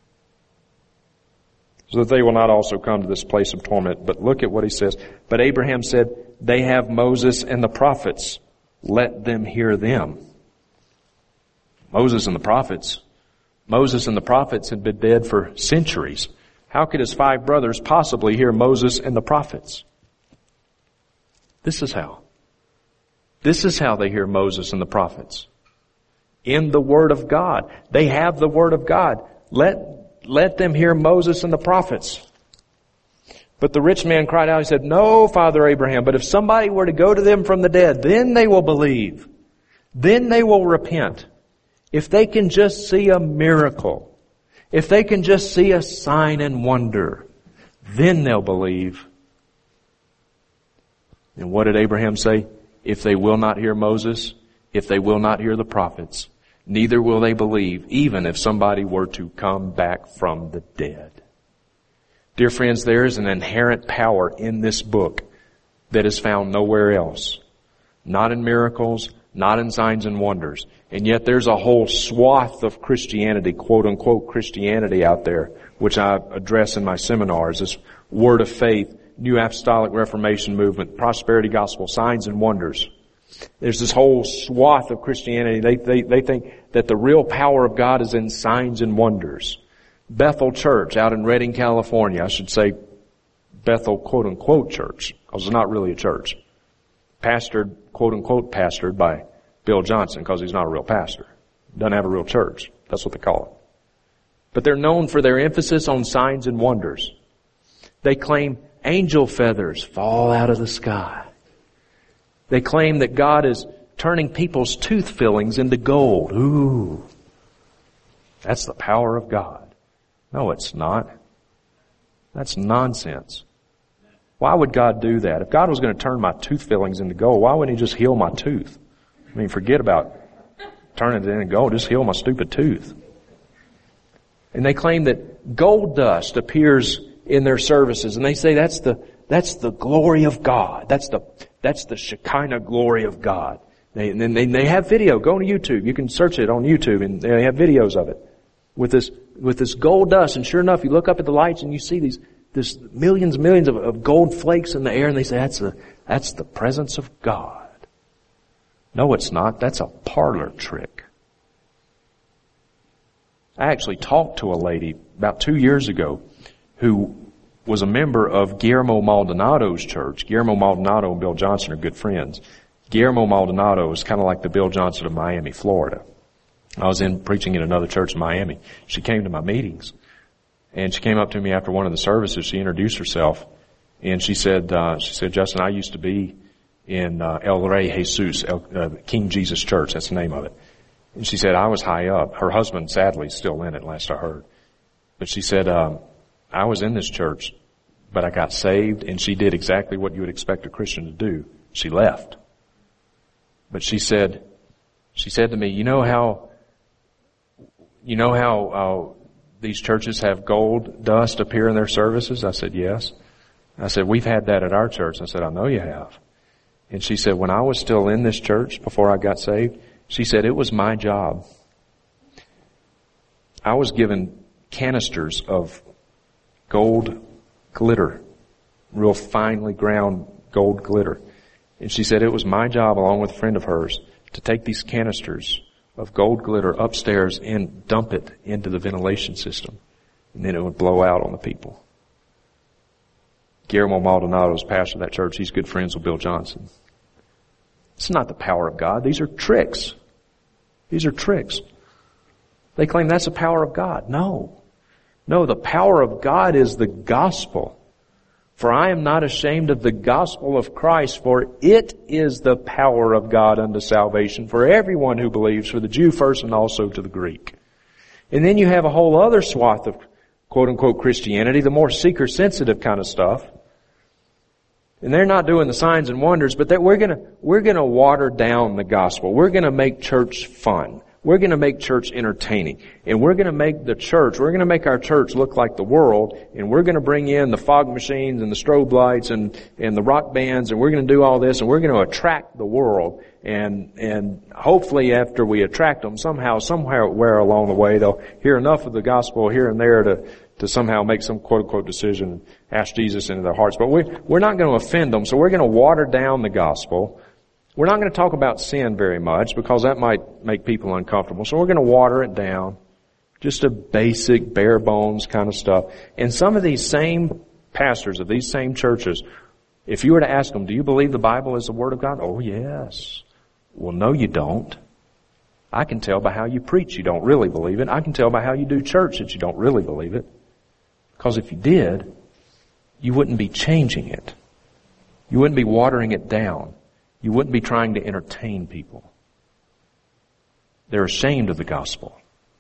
So that they will not also come to this place of torment. But look at what he says. But Abraham said, they have Moses and the prophets. Let them hear them. Moses and the prophets. Moses and the prophets had been dead for centuries. How could his five brothers possibly hear Moses and the prophets? This is how. This is how they hear Moses and the prophets. In the Word of God. They have the Word of God. Let, let them hear Moses and the prophets. But the rich man cried out, he said, no, Father Abraham, but if somebody were to go to them from the dead, then they will believe. Then they will repent. If they can just see a miracle, if they can just see a sign and wonder, then they'll believe. And what did Abraham say? If they will not hear Moses, if they will not hear the prophets, neither will they believe, even if somebody were to come back from the dead. Dear friends, there is an inherent power in this book that is found nowhere else. Not in miracles, not in signs and wonders. And yet there's a whole swath of Christianity, quote unquote Christianity out there, which I address in my seminars, this word of faith, New Apostolic Reformation movement, prosperity gospel, signs and wonders. There's this whole swath of Christianity. They, they, they think that the real power of God is in signs and wonders. Bethel Church out in Redding, California, I should say Bethel quote unquote church, because it's not really a church. Pastored, quote unquote pastored by Bill Johnson, because he's not a real pastor. Doesn't have a real church. That's what they call it. But they're known for their emphasis on signs and wonders. They claim angel feathers fall out of the sky. They claim that God is turning people's tooth fillings into gold. Ooh, that's the power of God. No, it's not. That's nonsense. Why would God do that? If God was going to turn my tooth fillings into gold, why wouldn't He just heal my tooth? I mean, forget about turning it into gold. Just heal my stupid tooth. And they claim that gold dust appears in their services, and they say that's the that's the glory of God. That's the that's the Shekinah glory of God. They, and then they, they have video. Go to YouTube. You can search it on YouTube, and they have videos of it with this with this gold dust. And sure enough, you look up at the lights and you see these this millions and millions of, of gold flakes in the air, and they say that's the, that's the presence of God. No, it's not. That's a parlor trick. I actually talked to a lady about two years ago who was a member of Guillermo Maldonado's church. Guillermo Maldonado and Bill Johnson are good friends. Guillermo Maldonado is kind of like the Bill Johnson of Miami, Florida. I was in preaching in another church in Miami. She came to my meetings, and she came up to me after one of the services. She introduced herself, and she said, uh, "She said, Justin, I used to be in uh, El Rey Jesus, El, uh, King Jesus Church. That's the name of it." And she said, "I was high up." Her husband, sadly, is still in it, last I heard. But she said, um, "I was in this church, but I got saved," and she did exactly what you would expect a Christian to do. She left. But she said, she said to me, "You know how, you know how uh, these churches have gold dust appear in their services?" I said, "Yes." I said, "We've had that at our church." I said, "I know you have." And she said, "When I was still in this church before I got saved," she said, "it was my job. I was given canisters of gold glitter, real finely ground gold glitter. And she said it was my job, along with a friend of hers, to take these canisters of gold glitter upstairs and dump it into the ventilation system. And then it would blow out on the people." Guillermo Maldonado is pastor of that church. He's good friends with Bill Johnson. It's not the power of God. These are tricks. These are tricks. They claim that's the power of God. No. No, the power of God is the gospel. "For I am not ashamed of the gospel of Christ, for it is the power of God unto salvation for everyone who believes, for the Jew first and also to the Greek." And then you have a whole other swath of quote-unquote Christianity, the more seeker-sensitive kind of stuff. And they're not doing the signs and wonders, but we're gonna, we're gonna water down the gospel. We're gonna make church fun. We're gonna make church entertaining. And we're gonna make the church, we're gonna make our church look like the world, and we're gonna bring in the fog machines and the strobe lights and, and the rock bands, and we're gonna do all this, and we're gonna attract the world. And, and hopefully after we attract them, somehow, somewhere along the way, they'll hear enough of the gospel here and there to, to somehow make some quote-unquote decision and ask Jesus into their hearts. But we, we're not going to offend them, so we're going to water down the gospel. We're not going to talk about sin very much because that might make people uncomfortable. So we're going to water it down. Just a basic, bare bones kind of stuff. And some of these same pastors of these same churches, if you were to ask them, "Do you believe the Bible is the Word of God?" "Oh, yes." "Well, no, you don't. I can tell by how you preach you don't really believe it. I can tell by how you do church that you don't really believe it. Because if you did, you wouldn't be changing it. You wouldn't be watering it down. You wouldn't be trying to entertain people. They're ashamed of the gospel."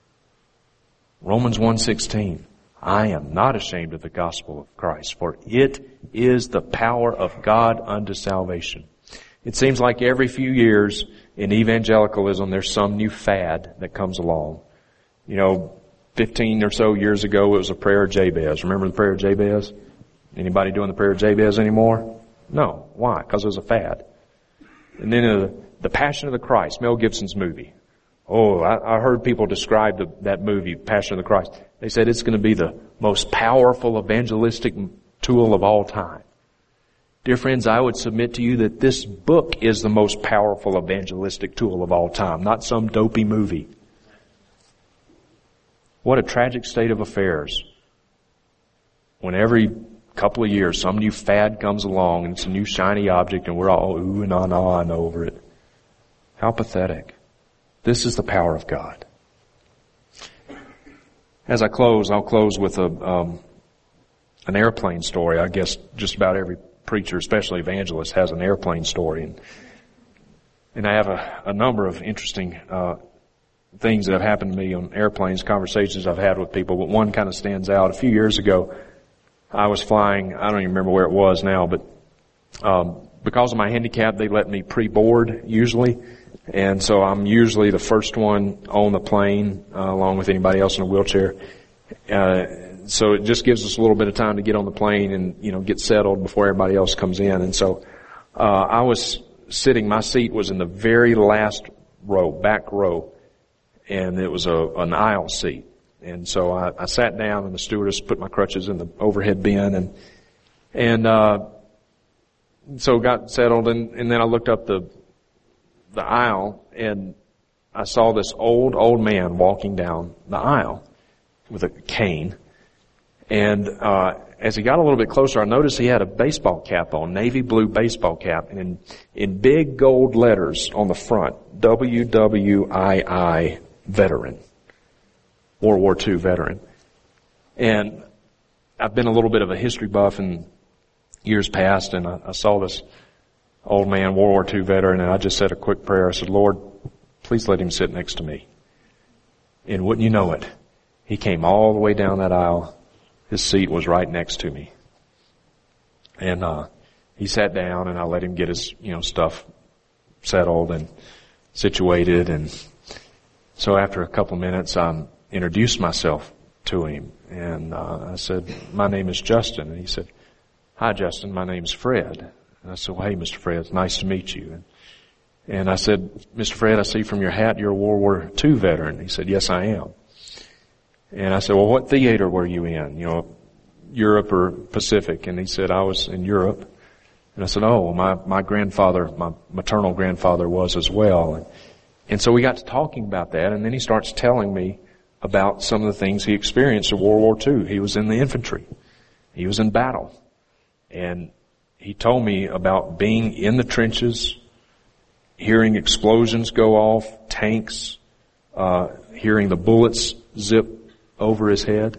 Romans one sixteen, "I am not ashamed of the gospel of Christ, for it is the power of God unto salvation." It seems like every few years in evangelicalism there's some new fad that comes along. You know, fifteen or so years ago it was a prayer of Jabez. Remember the prayer of Jabez? Anybody doing the prayer of Jabez anymore? No. Why? Because it was a fad. And then uh, the Passion of the Christ, Mel Gibson's movie. Oh, I, I heard people describe the, that movie, Passion of the Christ. They said it's going to be the most powerful evangelistic tool of all time. Dear friends, I would submit to you that this book is the most powerful evangelistic tool of all time, not some dopey movie. What a tragic state of affairs when every couple of years some new fad comes along and it's a new shiny object and we're all ooh and ah and ah and over it. How pathetic. This is the power of God. As I close, I'll close with a um, an airplane story. I guess just about every preacher, especially evangelist, has an airplane story. And, and I have a, a number of interesting uh things that have happened to me on airplanes, conversations I've had with people, but one kind of stands out. A few years ago, I was flying, I don't even remember where it was now, but um because of my handicap, they let me pre-board usually. And so I'm usually the first one on the plane, uh, along with anybody else in a wheelchair. Uh, so it just gives us a little bit of time to get on the plane and, you know, get settled before everybody else comes in. And so, uh, I was sitting, my seat was in the very last row, back row, and it was a, an aisle seat. And so I, I sat down, and the stewardess put my crutches in the overhead bin, and and uh, so got settled, and, and then I looked up the the aisle, and I saw this old old man walking down the aisle with a cane, and uh, as he got a little bit closer, I noticed he had a baseball cap on, navy blue baseball cap, and in, in big gold letters on the front, W W I I, veteran, World War Two veteran. And I've been a little bit of a history buff in years past, and I, I saw this old man, World War Two veteran, and I just said a quick prayer. I said, Lord, please let him sit next to me. And wouldn't you know it, he came all the way down that aisle. His seat was right next to me. And, uh, he sat down, and I let him get his, you know, stuff settled and situated. And so after a couple of minutes, I introduced myself to him. And, uh, I said, my name is Justin. And he said, hi, Justin, my name's Fred. And I said, well, hey, Mister Fred, it's nice to meet you. And, and I said, Mister Fred, I see from your hat you're a World War Two veteran. He said, yes, I am. And I said, well, what theater were you in? You know, Europe or Pacific? And he said, I was in Europe. And I said, oh, my, my grandfather, my maternal grandfather was as well. And, and so we got to talking about that, and then he starts telling me about some of the things he experienced in World War Two. He was in the infantry. He was in battle. And he told me about being in the trenches, hearing explosions go off, tanks, uh, hearing the bullets zip over his head.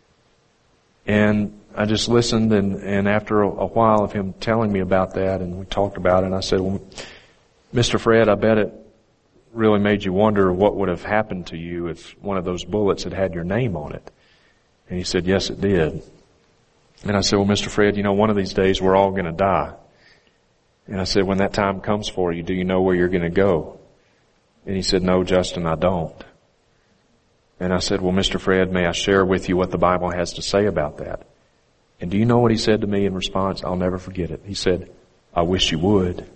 And I just listened, and, and after a, a while of him telling me about that, and we talked about it, and I said, well, Mister Fred, I bet it really made you wonder what would have happened to you if one of those bullets had had your name on it. And he said, yes, it did. And I said, well, Mister Fred, you know, one of these days we're all going to die. And I said, when that time comes for you, do you know where you're going to go? And he said, no, Justin, I don't. And I said, well, Mister Fred, may I share with you what the Bible has to say about that? And do you know what he said to me in response? I'll never forget it. He said, I wish you would.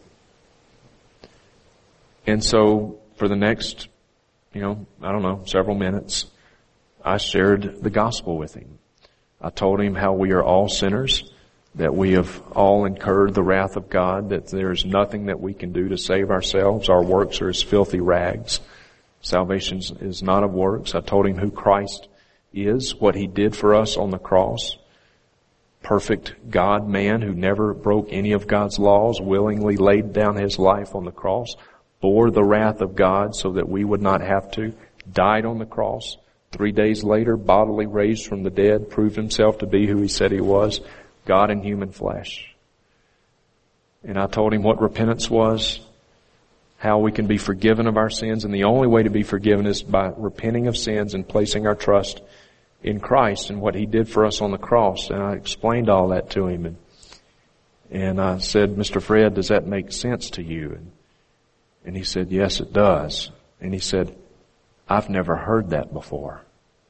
And so for the next, you know, I don't know, several minutes, I shared the gospel with him. I told him how we are all sinners, that we have all incurred the wrath of God, that there is nothing that we can do to save ourselves. Our works are as filthy rags. Salvation is not of works. I told him who Christ is, what he did for us on the cross. Perfect God-man who never broke any of God's laws, willingly laid down his life on the cross, bore the wrath of God so that we would not have to, died on the cross. Three days later, bodily raised from the dead, proved himself to be who he said he was, God in human flesh. And I told him what repentance was, how we can be forgiven of our sins, and the only way to be forgiven is by repenting of sins and placing our trust in Christ and what he did for us on the cross. And I explained all that to him, and and I said, Mister Fred, does that make sense to you? And, and he said, yes, it does. And he said, I've never heard that before.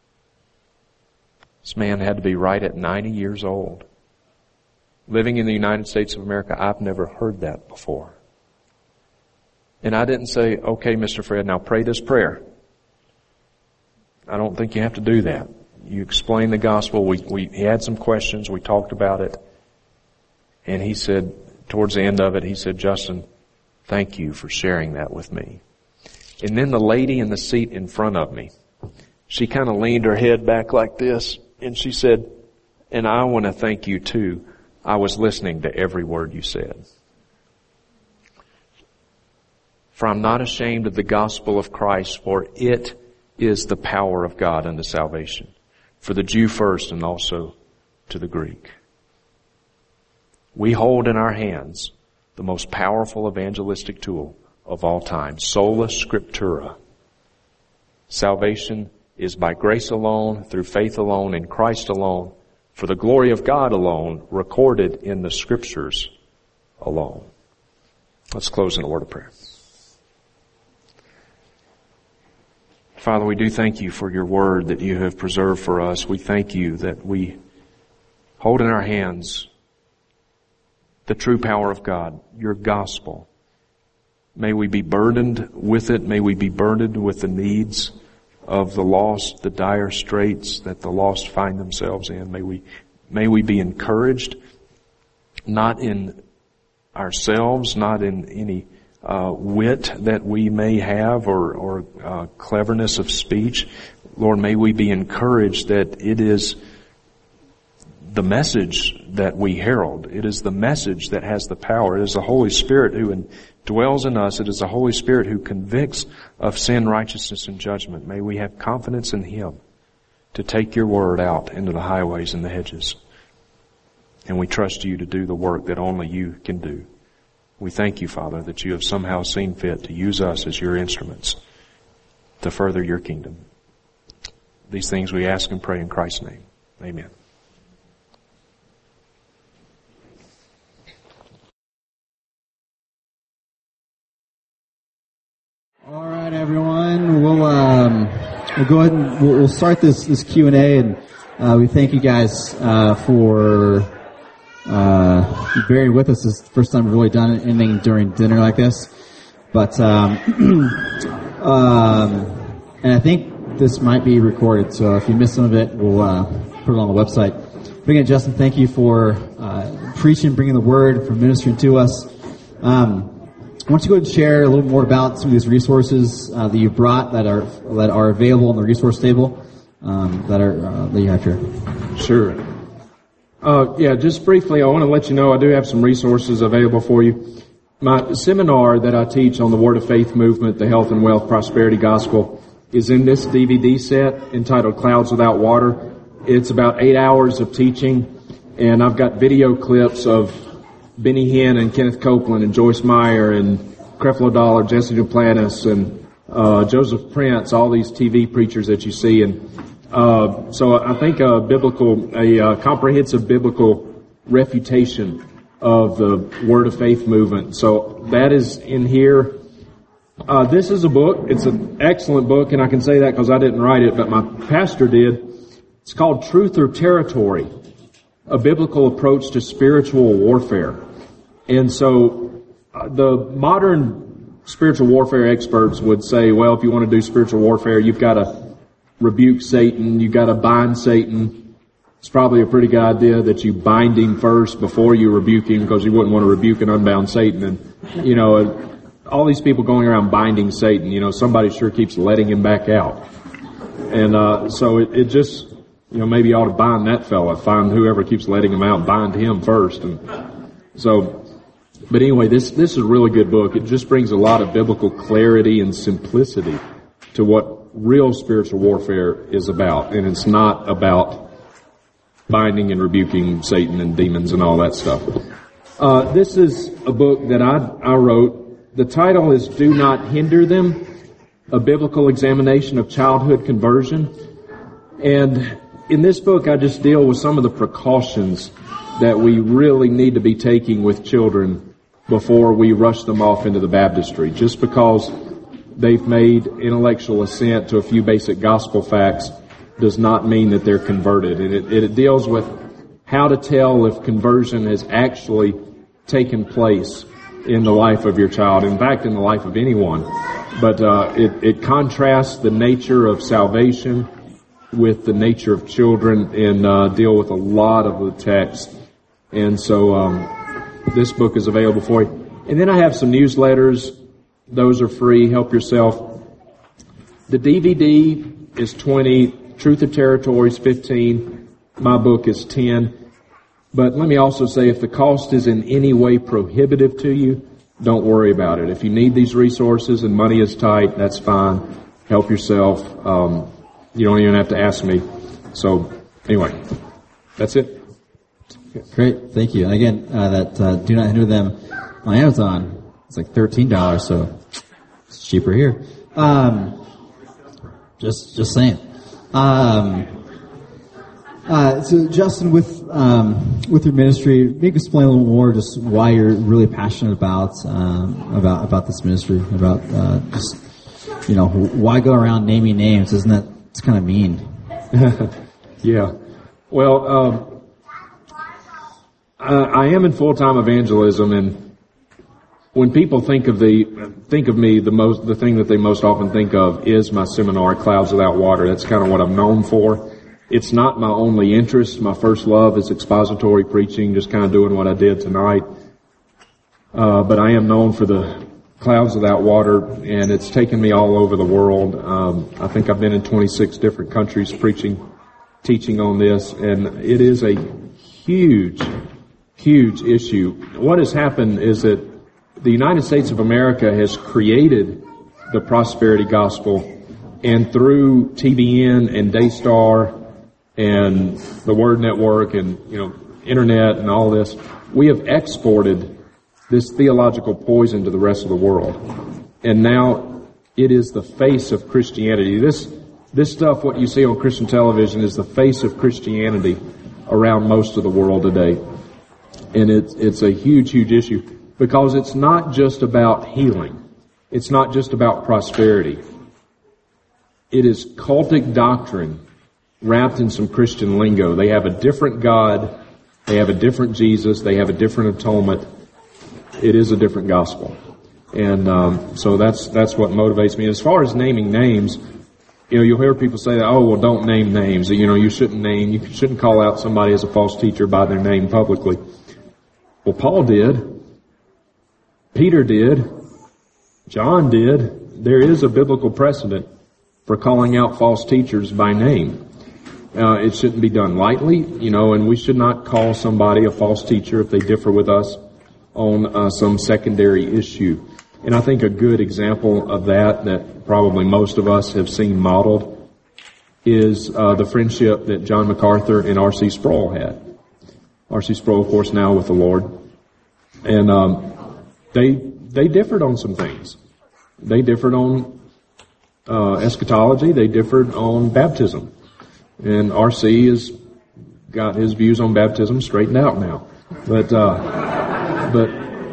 This man had to be right at ninety years old. Living in the United States of America, I've never heard that before. And I didn't say, okay, Mister Fred, now pray this prayer. I don't think you have to do that. You explain the gospel. We, we, he had some questions. We talked about it. And he said, towards the end of it, he said, Justin, thank you for sharing that with me. And then the lady in the seat in front of me, she kind of leaned her head back like this, and she said, and I want to thank you too. I was listening to every word you said. For I'm not ashamed of the gospel of Christ, for it is the power of God unto salvation, for the Jew first and also to the Greek. We hold in our hands the most powerful evangelistic tool of all time, sola scriptura. Salvation is by grace alone, through faith alone, in Christ alone, for the glory of God alone, recorded in the Scriptures alone. Let's close in a word of prayer. Father, we do thank you for your word that you have preserved for us. We thank you that we hold in our hands the true power of God, your gospel. May we be burdened with it. May we be burdened with the needs of the lost, the dire straits that the lost find themselves in. May we, may we be encouraged, not in ourselves, not in any uh, wit that we may have or, or uh, cleverness of speech. Lord, may we be encouraged that it is the message that we herald. It is the message that has the power. It is the Holy Spirit who dwells in us. It is the Holy Spirit who convicts of sin, righteousness, and judgment. May we have confidence in Him to take your word out into the highways and the hedges. And we trust you to do the work that only you can do. We thank you, Father, that you have somehow seen fit to use us as your instruments to further your kingdom. These things we ask and pray in Christ's name. Amen. All right, everyone. We'll um, we'll go ahead and we'll, we'll start this this Q and A, and uh, we thank you guys uh, for uh, bearing with us. This is the first time we've really done anything during dinner like this, but um, um, and I think this might be recorded. So if you missed some of it, we'll uh, put it on the website. But again, Justin, thank you for uh, preaching, bringing the word, for ministering to us. Um, Why don't you go ahead and share a little more about some of these resources uh, that you brought that are that are available on the resource table um, that are uh, that you have here? Sure. Uh, yeah, just briefly, I want to let you know I do have some resources available for you. My seminar that I teach on the Word of Faith movement, the Health and Wealth Prosperity Gospel, is in this D V D set entitled Clouds Without Water. It's about eight hours of teaching, and I've got video clips of Benny Hinn and Kenneth Copeland and Joyce Meyer and Creflo Dollar, Jesse Duplantis and uh, Joseph Prince, all these T V preachers that you see. And uh, so I think a biblical, a uh, comprehensive biblical refutation of the Word of Faith movement. So that is in here. Uh, this is a book. It's an excellent book, and I can say that because I didn't write it, but my pastor did. It's called Truth or Territory, a biblical approach to spiritual warfare. And so uh, the modern spiritual warfare experts would say, well, if you want to do spiritual warfare, you've got to rebuke Satan, you've got to bind Satan. It's probably a pretty good idea that you bind him first before you rebuke him, because you wouldn't want to rebuke and unbound Satan. And, you know, all these people going around binding Satan, you know, somebody sure keeps letting him back out. And uh so it, it just, you know, maybe you ought to bind that fella, find whoever keeps letting him out, bind him first. And so, but anyway, this, this is a really good book. It just brings a lot of biblical clarity and simplicity to what real spiritual warfare is about. And it's not about binding and rebuking Satan and demons and all that stuff. Uh, this is a book that I, I wrote. The title is Do Not Hinder Them, a biblical examination of childhood conversion. And in this book, I just deal with some of the precautions that we really need to be taking with children before we rush them off into the baptistry. Just because they've made intellectual assent to a few basic gospel facts does not mean that they're converted. And it, it deals with how to tell if conversion has actually taken place in the life of your child, in fact, in the life of anyone. But uh, it, it contrasts the nature of salvation with the nature of children, and uh, deal with a lot of the text. And so um, this book is available for you. And then I have some newsletters. Those are free. Help yourself. The D V D is twenty. Truth or Territory is fifteen. My book is ten. But let me also say, if the cost is in any way prohibitive to you, don't worry about it. If you need these resources and money is tight, that's fine. Help yourself. Um, you don't even have to ask me. So, anyway, that's it. Great, thank you. And again, uh, that uh, Do Not Hinder Them on Amazon, it's like thirteen dollars, so it's cheaper here. Um, just, just saying. Um, Uh, so Justin, with um, with your ministry, maybe explain a little more just why you're really passionate about um, about about this ministry, about uh, just you know why go around naming names? Isn't that it's kind of mean? Yeah. Well, um, I, I am in full time evangelism, and when people think of the think of me, the most the thing that they most often think of is my seminar, Clouds Without Water. That's kind of what I'm known for. It's not my only interest. My first love is expository preaching, just kind of doing what I did tonight. Uh, but I am known for the Clouds Without Water, and it's taken me all over the world. Um, I think I've been in twenty-six different countries preaching, teaching on this, and it is a huge, huge issue. What has happened is that the United States of America has created the prosperity gospel, and through T B N and Daystar and the Word Network and, you know, Internet and all this, we have exported this theological poison to the rest of the world. And now it is the face of Christianity. This, this stuff, what you see on Christian television, is the face of Christianity around most of the world today. And it's, it's a huge, huge issue because it's not just about healing. It's not just about prosperity. It is cultic doctrine wrapped in some Christian lingo. They have a different God. They have a different Jesus. They have a different atonement. It is a different gospel. And um, so that's that's what motivates me. As far as naming names, you know, you'll hear people say that, oh, well, don't name names. You know, you shouldn't name, you shouldn't call out somebody as a false teacher by their name publicly. Well, Paul did. Peter did. John did. There is a biblical precedent for calling out false teachers by name. Uh, it shouldn't be done lightly, you know, and we should not call somebody a false teacher if they differ with us on uh, some secondary issue. And I think a good example of that, that probably most of us have seen modeled, is uh, the friendship that John MacArthur and R C Sproul had. R C Sproul, of course, now with the Lord. And um, they they differed on some things. They differed on uh, eschatology. They differed on baptism. And R C has got his views on baptism straightened out now. But, uh, but,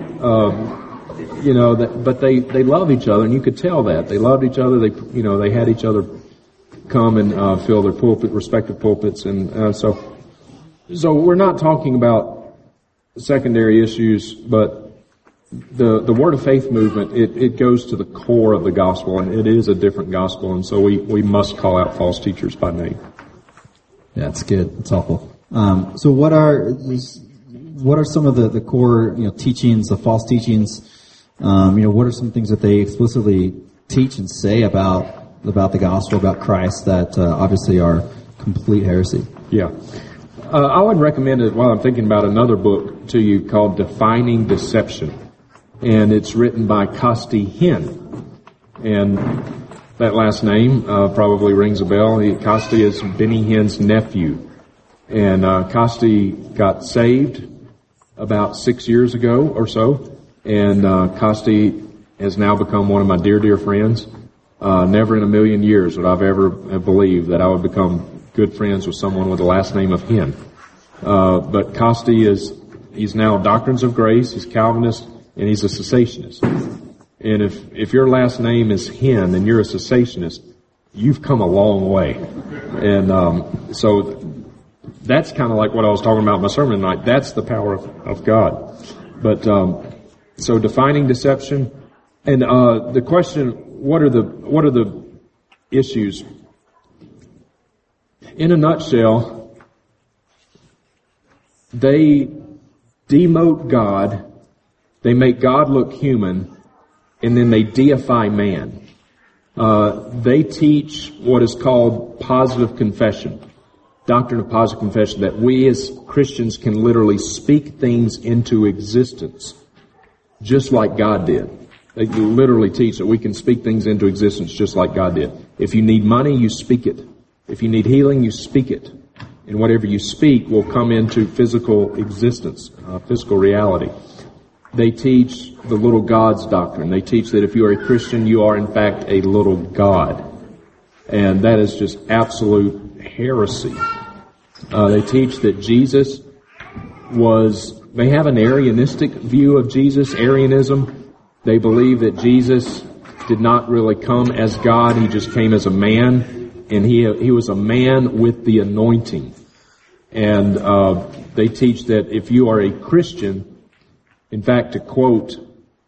um, you know, that, but they, they love each other, and you could tell that. They loved each other. They, you know, they had each other come and, uh, fill their pulpit, respective pulpits. And, uh, so, so we're not talking about secondary issues, but the, the Word of Faith movement, it, it goes to the core of the gospel, and it is a different gospel. And so we, we must call out false teachers by name. Yeah, it's good. It's helpful. Um, so what are what are some of the, the core you know teachings, the false teachings? Um, you know, what are some things that they explicitly teach and say about about the gospel, about Christ, that uh, obviously are complete heresy? Yeah, uh, I would recommend it while I'm thinking about another book to you called Defining Deception, and it's written by Costi Hinn, and that last name uh, probably rings a bell. He, Costi is Benny Hinn's nephew. And uh, Costi got saved about six years ago or so. And uh, Costi has now become one of my dear, dear friends. Uh, never in a million years would I've ever have believed that I would become good friends with someone with the last name of Hinn. Uh, but Costi is, he's now Doctrines of Grace, he's Calvinist, and he's a cessationist. And if, if your last name is Hinn and you're a cessationist, you've come a long way. And, um, so that's kind of like what I was talking about in my sermon tonight. That's the power of, of God. But, um, so defining deception. And, uh, the question, what are the, what are the issues? In a nutshell, they demote God. They make God look human. And then they deify man. Uh, they teach what is called positive confession, doctrine of positive confession, that we as Christians can literally speak things into existence, just like God did. They literally teach that we can speak things into existence just like God did. If you need money, you speak it. If you need healing, you speak it. And whatever you speak will come into physical existence, uh, physical reality. They teach the little gods doctrine. They teach that if you are a Christian, you are in fact a little God. And that is just absolute heresy. Uh, they teach that Jesus was, they have an Arianistic view of Jesus, Arianism. They believe that Jesus did not really come as God. He just came as a man. And he, he was a man with the anointing. And, uh, they teach that if you are a Christian, in fact, to quote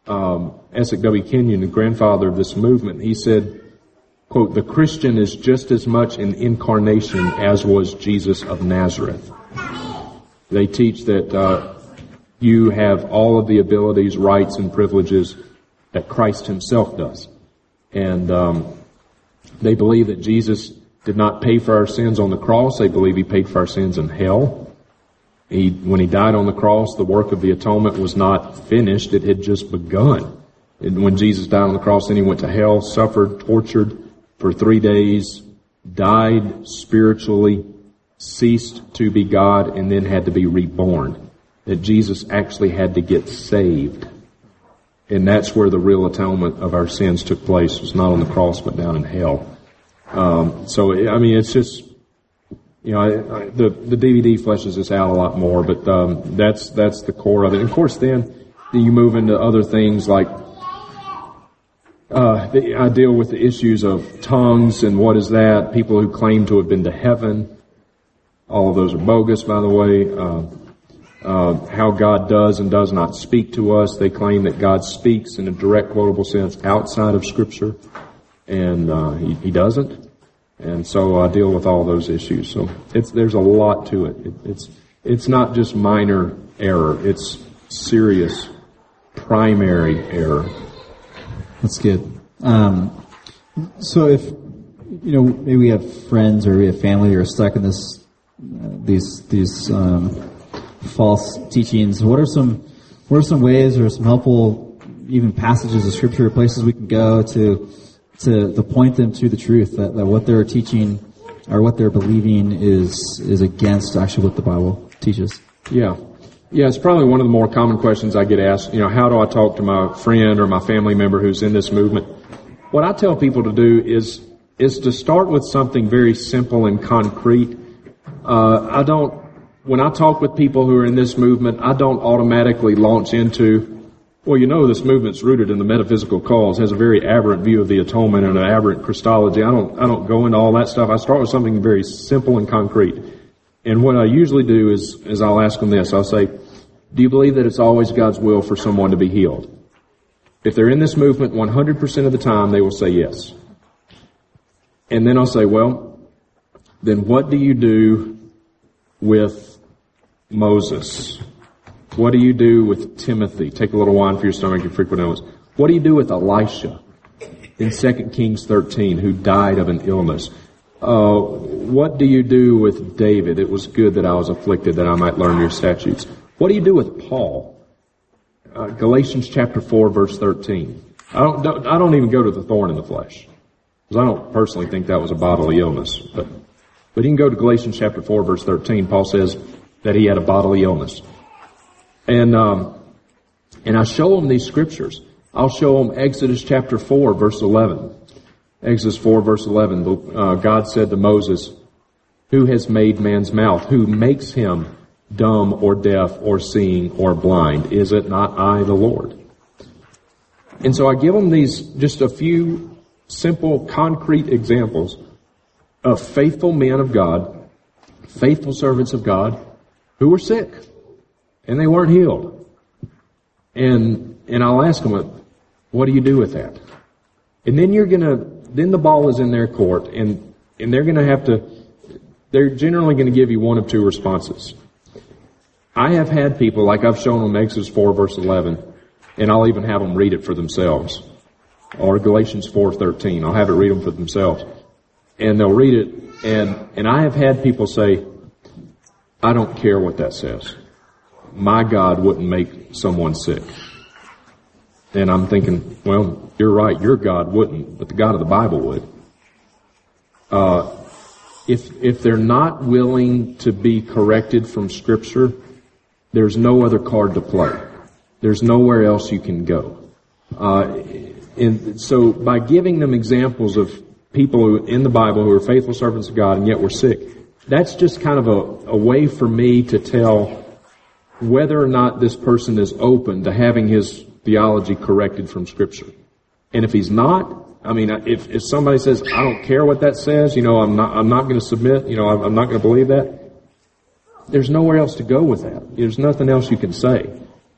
um, Essex W. Kenyon, the grandfather of this movement, he said, quote, "The Christian is just as much an incarnation as was Jesus of Nazareth." They teach that uh, you have all of the abilities, rights, and privileges that Christ himself does. And um, they believe that Jesus did not pay for our sins on the cross. They believe he paid for our sins in hell. He, when he died on the cross, the work of the atonement was not finished. It had just begun. And when Jesus died on the cross, then he went to hell, suffered, tortured for three days, died spiritually, ceased to be God, and then had to be reborn. That Jesus actually had to get saved. And that's where the real atonement of our sins took place. It was not on the cross, but down in hell. Um, so, I mean, it's just, you know, I, I, the, the D V D fleshes this out a lot more, but um, that's that's the core of it. And of course, then you move into other things like uh, the, I deal with the issues of tongues and what is that, people who claim to have been to heaven. All of those are bogus, by the way. Uh, Uh, how God does and does not speak to us. They claim that God speaks in a direct quotable sense outside of Scripture, and uh, he, he doesn't. And so I deal with all those issues. So it's there's a lot to it. it. It's it's not just minor error. It's serious, primary error. That's good. Um, so if you know, maybe we have friends or we have family who are stuck in this uh, these these. Um, false teachings. What are some what are some ways or some helpful even passages of Scripture or places we can go to to to point them to the truth that, that what they're teaching or what they're believing is is against actually what the Bible teaches? Yeah. Yeah, it's probably one of the more common questions I get asked. You know, how do I talk to my friend or my family member who's in this movement? What I tell people to do is is to start with something very simple and concrete. Uh, I don't When I talk with people who are in this movement, I don't automatically launch into, well, you know, this movement's rooted in the metaphysical cause, has a very aberrant view of the atonement and an aberrant Christology. I don't, I don't go into all that stuff. I start with something very simple and concrete. And what I usually do is, is I'll ask them this. I'll say, do you believe that it's always God's will for someone to be healed? If they're in this movement one hundred percent of the time, they will say yes. And then I'll say, well, then what do you do with Moses? What do you do with Timothy? Take a little wine for your stomach, you frequent illness. What do you do with Elisha in Second Kings thirteen, who died of an illness? Uh, what do you do with David? It was good that I was afflicted that I might learn your statutes. What do you do with Paul? Uh, Galatians chapter four, verse thirteen. I don't, don't, I don't even go to the thorn in the flesh, because I don't personally think that was a bodily illness. But, but you can go to Galatians chapter four, verse thirteen. Paul says that he had a bodily illness. And, um, and I show them these scriptures. I'll show them Exodus chapter four, verse eleven. Exodus four, verse eleven, uh, God said to Moses, who has made man's mouth? Who makes him dumb or deaf or seeing or blind? Is it not I, the Lord? And so I give them these, just a few simple, concrete examples of faithful men of God, faithful servants of God, who were sick, and they weren't healed. And and I'll ask them, what do you do with that? And then you're gonna, then the ball is in their court, and and they're gonna have to, they're generally gonna give you one of two responses. I have had people, like I've shown them Exodus four, verse eleven, and I'll even have them read it for themselves. Or Galatians four, thirteen. I'll have it read them for themselves. And they'll read it, and and I have had people say, I don't care what that says. My God wouldn't make someone sick. And I'm thinking, well, you're right, your God wouldn't, but the God of the Bible would. Uh, if, if they're not willing to be corrected from Scripture, there's no other card to play. There's nowhere else you can go. Uh, and so by giving them examples of people who, in the Bible who are faithful servants of God and yet were sick, that's just kind of a, a way for me to tell whether or not this person is open to having his theology corrected from Scripture. And if he's not, I mean, if, if somebody says, I don't care what that says, you know, I'm not, I'm not going to submit, you know, I'm, I'm not going to believe that, there's nowhere else to go with that. There's nothing else you can say.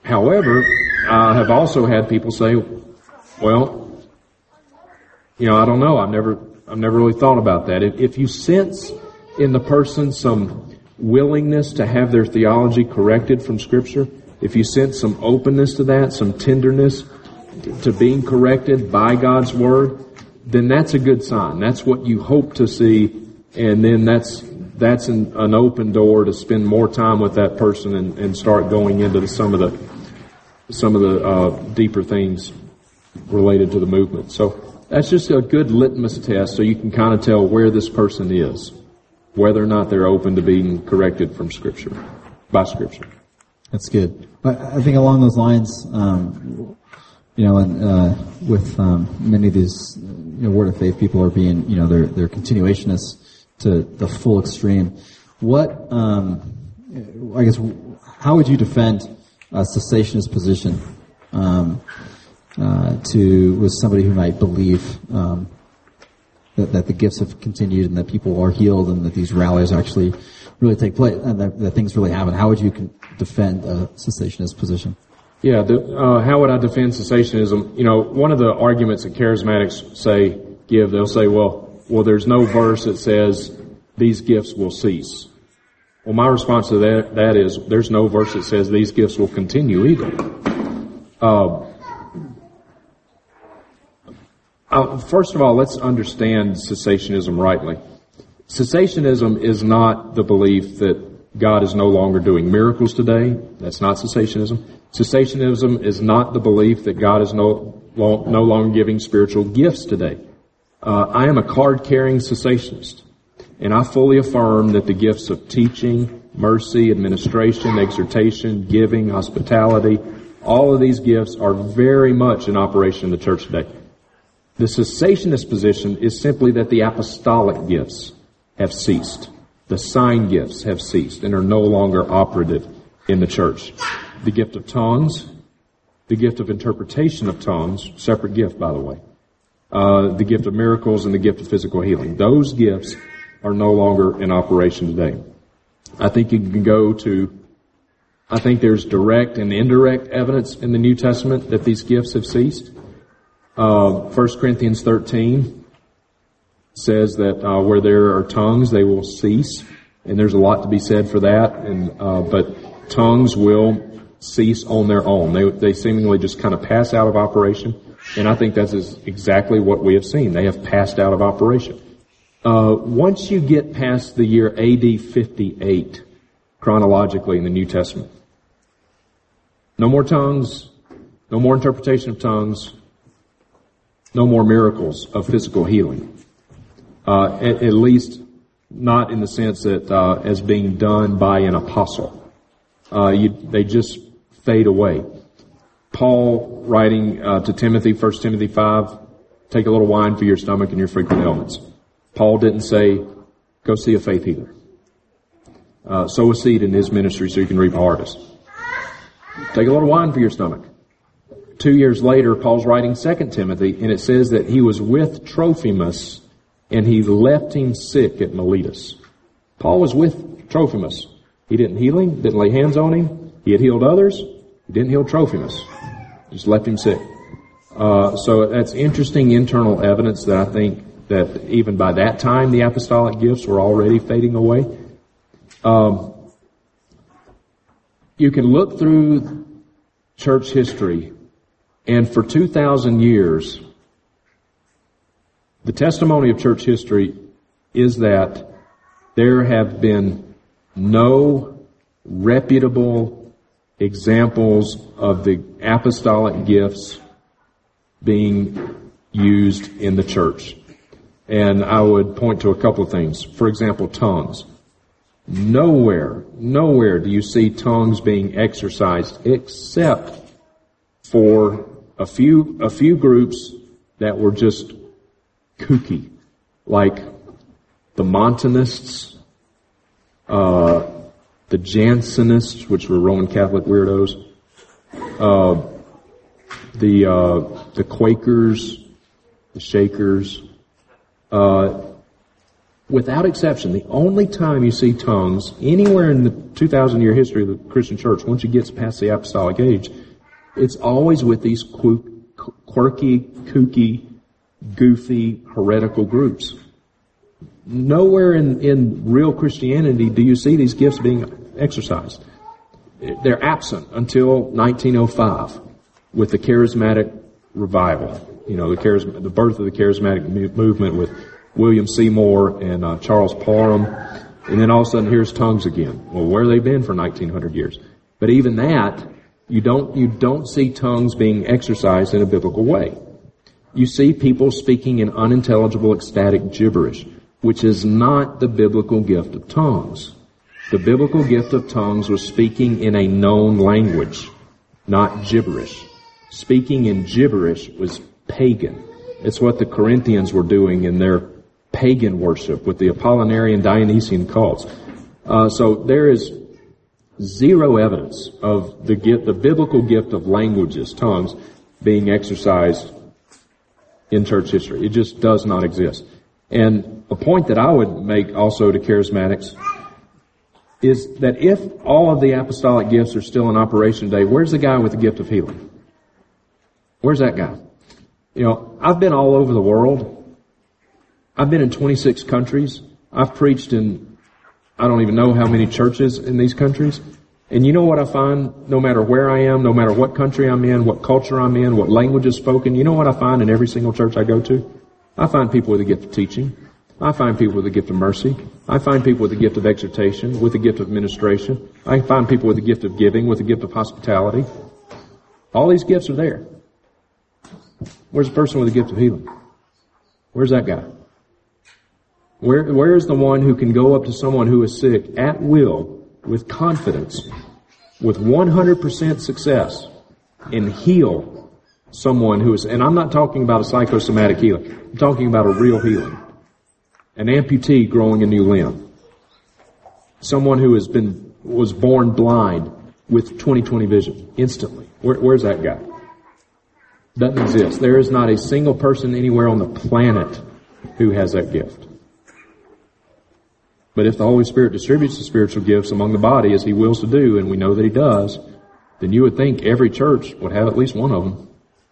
However, I have also had people say, well, you know, I don't know. I've never, I've never really thought about that. If, if you sense in the person some willingness to have their theology corrected from Scripture, if you sense some openness to that, some tenderness to being corrected by God's Word, then that's a good sign. That's what you hope to see, and then that's that's an, an open door to spend more time with that person and, and start going into the, some of the some of the uh, deeper things related to the movement. So that's just a good litmus test, so you can kind of tell where this person is, whether or not they're open to being corrected from Scripture, by Scripture. That's good. But I think along those lines, um, you know, and uh, with um, many of these, you know, Word of Faith people are being, you know, they're they're continuationists to the full extreme. What, um, I guess, how would you defend a cessationist position um, uh, to with somebody who might believe um, that, that the gifts have continued and that people are healed and that these rallies actually really take place and that, that things really happen? How would you con- defend a cessationist position? Yeah, the, uh, how would I defend cessationism? You know, one of the arguments that charismatics say, give, they'll say, well, well, there's no verse that says these gifts will cease. Well, my response to that, that is, there's no verse that says these gifts will continue either. Uh, uh, first of all, let's understand cessationism rightly. Cessationism is not the belief that God is no longer doing miracles today. That's not cessationism. Cessationism is not the belief that God is no, no longer giving spiritual gifts today. Uh, I am a card-carrying cessationist, and I fully affirm that the gifts of teaching, mercy, administration, exhortation, giving, hospitality, all of these gifts are very much in operation in the church today. The cessationist position is simply that the apostolic gifts have ceased. The sign gifts have ceased and are no longer operative in the church. The gift of tongues, the gift of interpretation of tongues, separate gift, by the way. Uh, the gift of miracles and the gift of physical healing. Those gifts are no longer in operation today. I think you can go to, I think there's direct and indirect evidence in the New Testament that these gifts have ceased. Uh, First Corinthians thirteen says that uh, where there are tongues, they will cease. And there's a lot to be said for that. And uh, but tongues will cease on their own. They, they seemingly just kind of pass out of operation. And I think that is exactly what we have seen. They have passed out of operation. Uh, once you get past the year A D fifty-eight, chronologically in the New Testament, no more tongues, no more interpretation of tongues, no more miracles of physical healing. Uh, at, at least not in the sense that uh, as being done by an apostle. Uh, you, they just fade away. Paul writing uh, to Timothy, First Timothy five, take a little wine for your stomach and your frequent ailments. Paul didn't say, go see a faith healer. Uh, sow a seed in his ministry so you can reap a harvest. Take a little wine for your stomach. Two years later, Paul's writing Second Timothy, and it says that he was with Trophimus and he left him sick at Miletus. Paul was with Trophimus. He didn't heal him, didn't lay hands on him. He had healed others. He didn't heal Trophimus. Just left him sick. Uh, so that's interesting internal evidence that I think that even by that time the apostolic gifts were already fading away. Um, you can look through church history, and for two thousand years, the testimony of church history is that there have been no reputable examples of the apostolic gifts being used in the church. And I would point to a couple of things. For example, tongues. Nowhere, nowhere do you see tongues being exercised except for a few, a few groups that were just kooky, like the Montanists, uh, the Jansenists, which were Roman Catholic weirdos, uh, the, uh, the Quakers, the Shakers, uh, without exception, the only time you see tongues anywhere in the two thousand year history of the Christian church, once you get past the apostolic age, it's always with these quirky, kooky, goofy, heretical groups. Nowhere in, in real Christianity do you see these gifts being exercised. They're absent until nineteen oh five with the charismatic revival. You know, the charism- the birth of the charismatic mu- movement with William Seymour and uh, Charles Parham. And then all of a sudden, here's tongues again. Well, where have they been for nineteen hundred years? But even that, you don't, you don't see tongues being exercised in a biblical way. You see people speaking in unintelligible, ecstatic gibberish, which is not the biblical gift of tongues. The biblical gift of tongues was speaking in a known language, not gibberish. Speaking in gibberish was pagan. It's what the Corinthians were doing in their pagan worship with the Apollinarian Dionysian cults. Uh, so there is zero evidence of the gift, the biblical gift of languages, tongues, being exercised in church history. It just does not exist. And a point that I would make also to charismatics is that if all of the apostolic gifts are still in operation today, where's the guy with the gift of healing? Where's that guy? You know, I've been all over the world. I've been in twenty-six countries. I've preached in, I don't even know how many churches in these countries. And you know what I find, no matter where I am, no matter what country I'm in, what culture I'm in, what language is spoken, you know what I find in every single church I go to? I find people with a gift of teaching. I find people with a gift of mercy. I find people with a gift of exhortation, with a gift of administration. I find people with a gift of giving, with a gift of hospitality. All these gifts are there. Where's the person with a gift of healing? Where's that guy? Where, where is the one who can go up to someone who is sick at will, with confidence, with one hundred percent success, and heal someone who is, and I'm not talking about a psychosomatic healing. I'm talking about a real healing. An amputee growing a new limb. Someone who has been, was born blind with twenty twenty vision instantly. Where, where's that guy? Doesn't exist. There is not a single person anywhere on the planet who has that gift. But if the Holy Spirit distributes the spiritual gifts among the body as He wills to do, and we know that He does, then you would think every church would have at least one of them.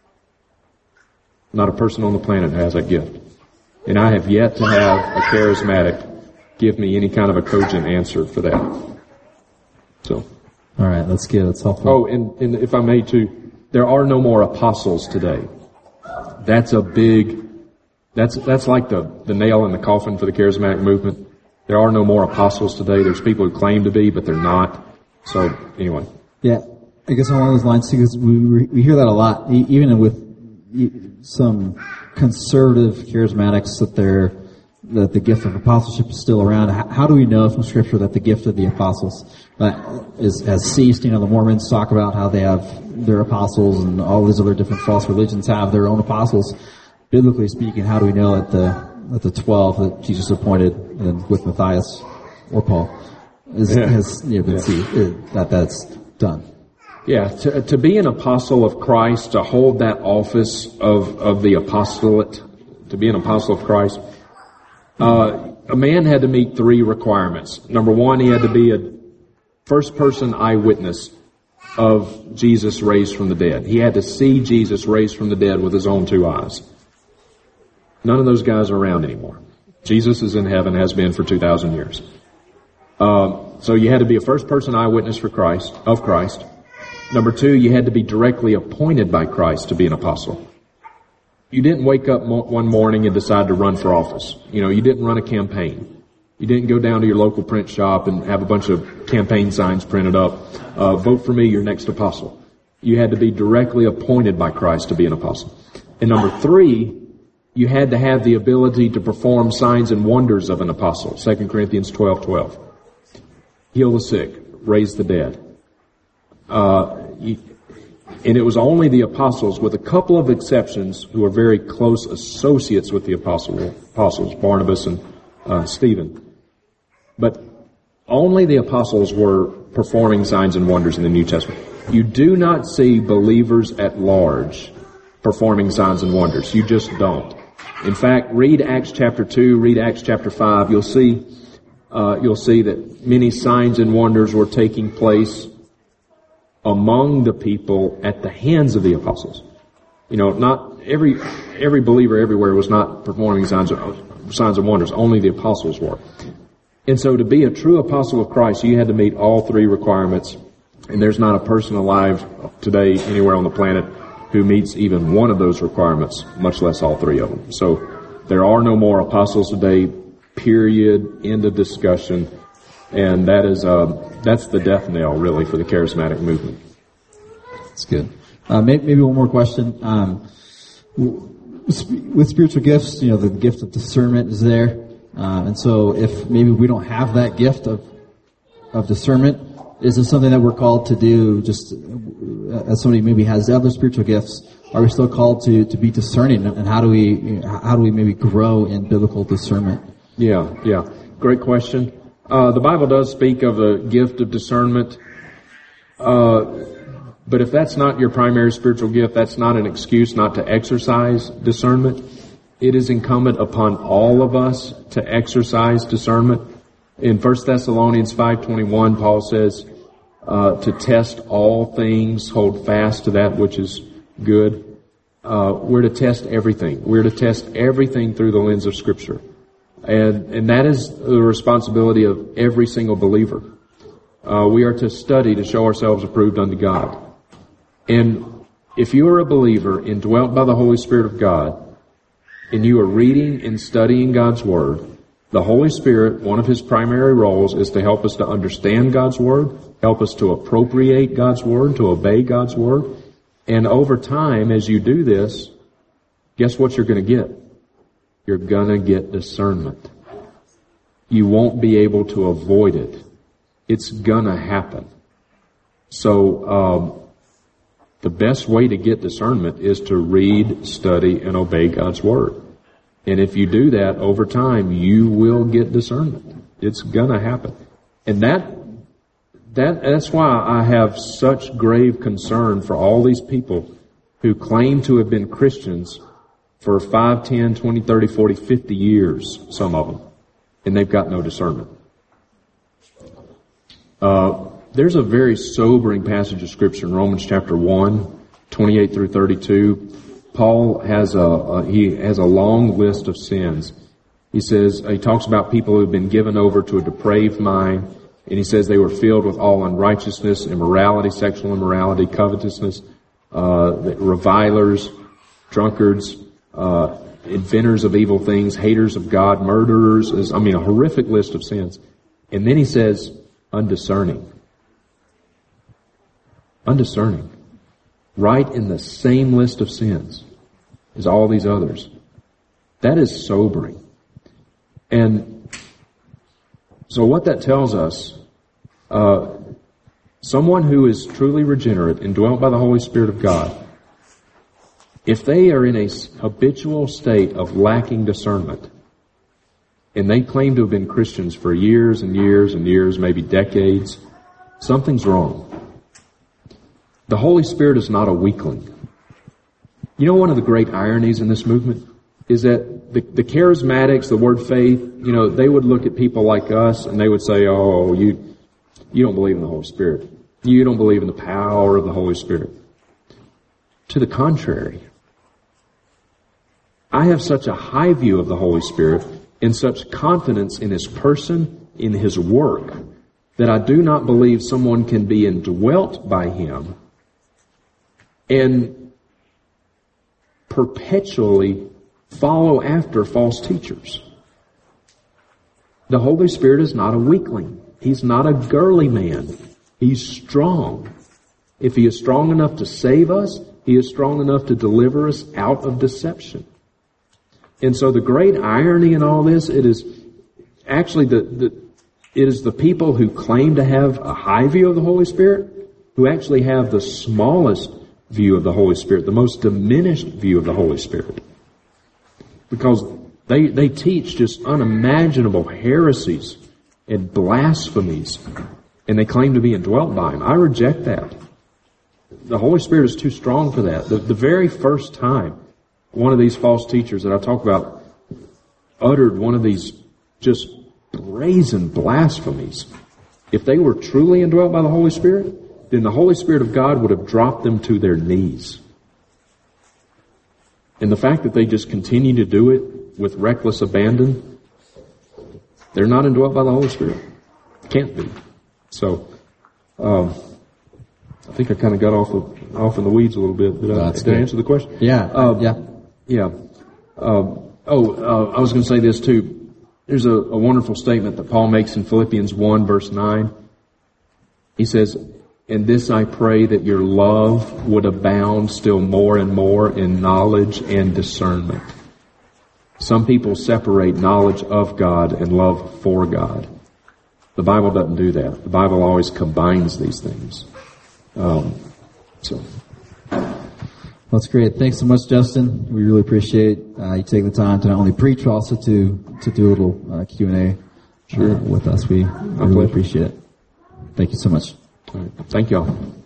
Not a person on the planet has that gift. And I have yet to have a charismatic give me any kind of a cogent answer for that. So. All right, that's good. That's helpful. Oh, and, and if I may too, there are no more apostles today. That's a big, that's, that's like the, the nail in the coffin for the charismatic movement. There are no more apostles today. There's people who claim to be, but they're not. So, anyway. Yeah, I guess along those lines too, because we, we hear that a lot, even with some conservative charismatics, that they're, that the gift of apostleship is still around. How, how do we know from Scripture that the gift of the apostles uh, is, has ceased? You know, the Mormons talk about how they have their apostles, and all these other different false religions have their own apostles. Biblically speaking, how do we know that the that the twelve that Jesus appointed, and with Matthias or Paul, is, yeah. has you know, been yeah. ceased, that that's done? Yeah, to, to be an apostle of Christ, to hold that office of, of the apostolate, to be an apostle of Christ, uh, a man had to meet three requirements. Number one, he had to be a first-person eyewitness of Jesus raised from the dead. He had to see Jesus raised from the dead with his own two eyes. None of those guys are around anymore. Jesus is in heaven, has been for two thousand years. Uh, so you had to be a first-person eyewitness for Christ, of Christ. Number two, you had to be directly appointed by Christ to be an apostle. You didn't wake up mo- one morning and decide to run for office. You know, you didn't run a campaign. You didn't go down to your local print shop and have a bunch of campaign signs printed up. Uh, vote for me, your next apostle. You had to be directly appointed by Christ to be an apostle. And number three, you had to have the ability to perform signs and wonders of an apostle. Second Corinthians twelve twelve. Heal the sick, raise the dead. Uh, and it was only the apostles, with a couple of exceptions, who were very close associates with the apostle, apostles, Barnabas and uh, Stephen. But only the apostles were performing signs and wonders in the New Testament. You do not see believers at large performing signs and wonders. You just don't. In fact, read Acts chapter two, read Acts chapter five. You'll see, uh, you'll see that many signs and wonders were taking place among the people at the hands of the apostles. You know, not every, every believer everywhere was not performing signs of, signs and wonders. Only the apostles were. And so to be a true apostle of Christ, you had to meet all three requirements. And there's not a person alive today anywhere on the planet who meets even one of those requirements, much less all three of them. So there are no more apostles today, period, end of discussion. And that is, uh, that's the death knell, really, for the charismatic movement. That's good. Uh, maybe, maybe one more question. Um, with spiritual gifts, you know, the gift of discernment is there. Uh, and so if maybe we don't have that gift of, of discernment, is it something that we're called to do just as somebody maybe has other spiritual gifts? Are we still called to, to be discerning? And how do we, you know, how do we maybe grow in biblical discernment? Yeah, yeah. Great question. Uh, the Bible does speak of the gift of discernment. Uh, but if that's not your primary spiritual gift, that's not an excuse not to exercise discernment. It is incumbent upon all of us to exercise discernment. In First Thessalonians five twenty-one, Paul says, uh, to test all things, hold fast to that which is good. Uh, we're to test everything. We're to test everything through the lens of Scripture. And, and that is the responsibility of every single believer. Uh, we are to study to show ourselves approved unto God. And if you are a believer indwelt by the Holy Spirit of God, and you are reading and studying God's Word, the Holy Spirit, one of His primary roles is to help us to understand God's Word, help us to appropriate God's Word, to obey God's Word. And over time, as you do this, guess what you're going to get? You're going to get discernment. You won't be able to avoid it. It's going to happen. So, um, the best way to get discernment is to read, study, and obey God's Word. And if you do that over time, you will get discernment. It's gonna happen. And that, that, that's why I have such grave concern for all these people who claim to have been Christians for five, ten, twenty, thirty, forty, fifty years, some of them, and they've got no discernment. Uh, there's a very sobering passage of Scripture in Romans chapter one, twenty-eight through thirty-two. Paul has a, a he has a long list of sins. He says, he talks about people who've been given over to a depraved mind, and he says they were filled with all unrighteousness, immorality, sexual immorality, covetousness, uh, revilers, drunkards, uh, inventors of evil things, haters of God, murderers. I mean, a horrific list of sins. And then he says, undiscerning. Undiscerning. Right in the same list of sins as all these others. That is sobering. And so what that tells us, uh, someone who is truly regenerate and dwelt by the Holy Spirit of God, if they are in a habitual state of lacking discernment, and they claim to have been Christians for years and years and years, maybe decades, something's wrong. The Holy Spirit is not a weakling. You know, one of the great ironies in this movement is that the, the charismatics, the word faith, you know, they would look at people like us and they would say, oh, you, you don't believe in the Holy Spirit. You don't believe in the power of the Holy Spirit. To the contrary, I have such a high view of the Holy Spirit and such confidence in His person, in His work, that I do not believe someone can be indwelt by Him and perpetually follow after false teachers. The Holy Spirit is not a weakling. He's not a girly man. He's strong. If He is strong enough to save us, He is strong enough to deliver us out of deception. And so the great irony in all this, it is actually the, the it is the people who claim to have a high view of the Holy Spirit who actually have the smallest view of the Holy Spirit, the most diminished view of the Holy Spirit. Because they, they teach just unimaginable heresies and blasphemies, and they claim to be indwelt by Him. I reject that. The Holy Spirit is too strong for that. The, the very first time one of these false teachers that I talk about uttered one of these just brazen blasphemies, if they were truly indwelt by the Holy Spirit, then the Holy Spirit of God would have dropped them to their knees. And the fact that they just continue to do it with reckless abandon, they're not indwelt by the Holy Spirit. Can't be. So, um, I think I kind of got off the, off in the weeds a little bit. Did I, did I answer the question? Yeah. Uh, yeah. Yeah. Um, oh, uh, I was going to say this too. There's a, a wonderful statement that Paul makes in Philippians one, verse nine. He says, "In this I pray that your love would abound still more and more in knowledge and discernment." Some people separate knowledge of God and love for God. The Bible doesn't do that. The Bible always combines these things. Um, so. That's great. Thanks so much, Justin. We really appreciate uh, you taking the time to not only preach, but also to to do a little uh, Q and A sure. uh, with us. We, we really appreciate it. Thank you so much. All right. Thank y'all.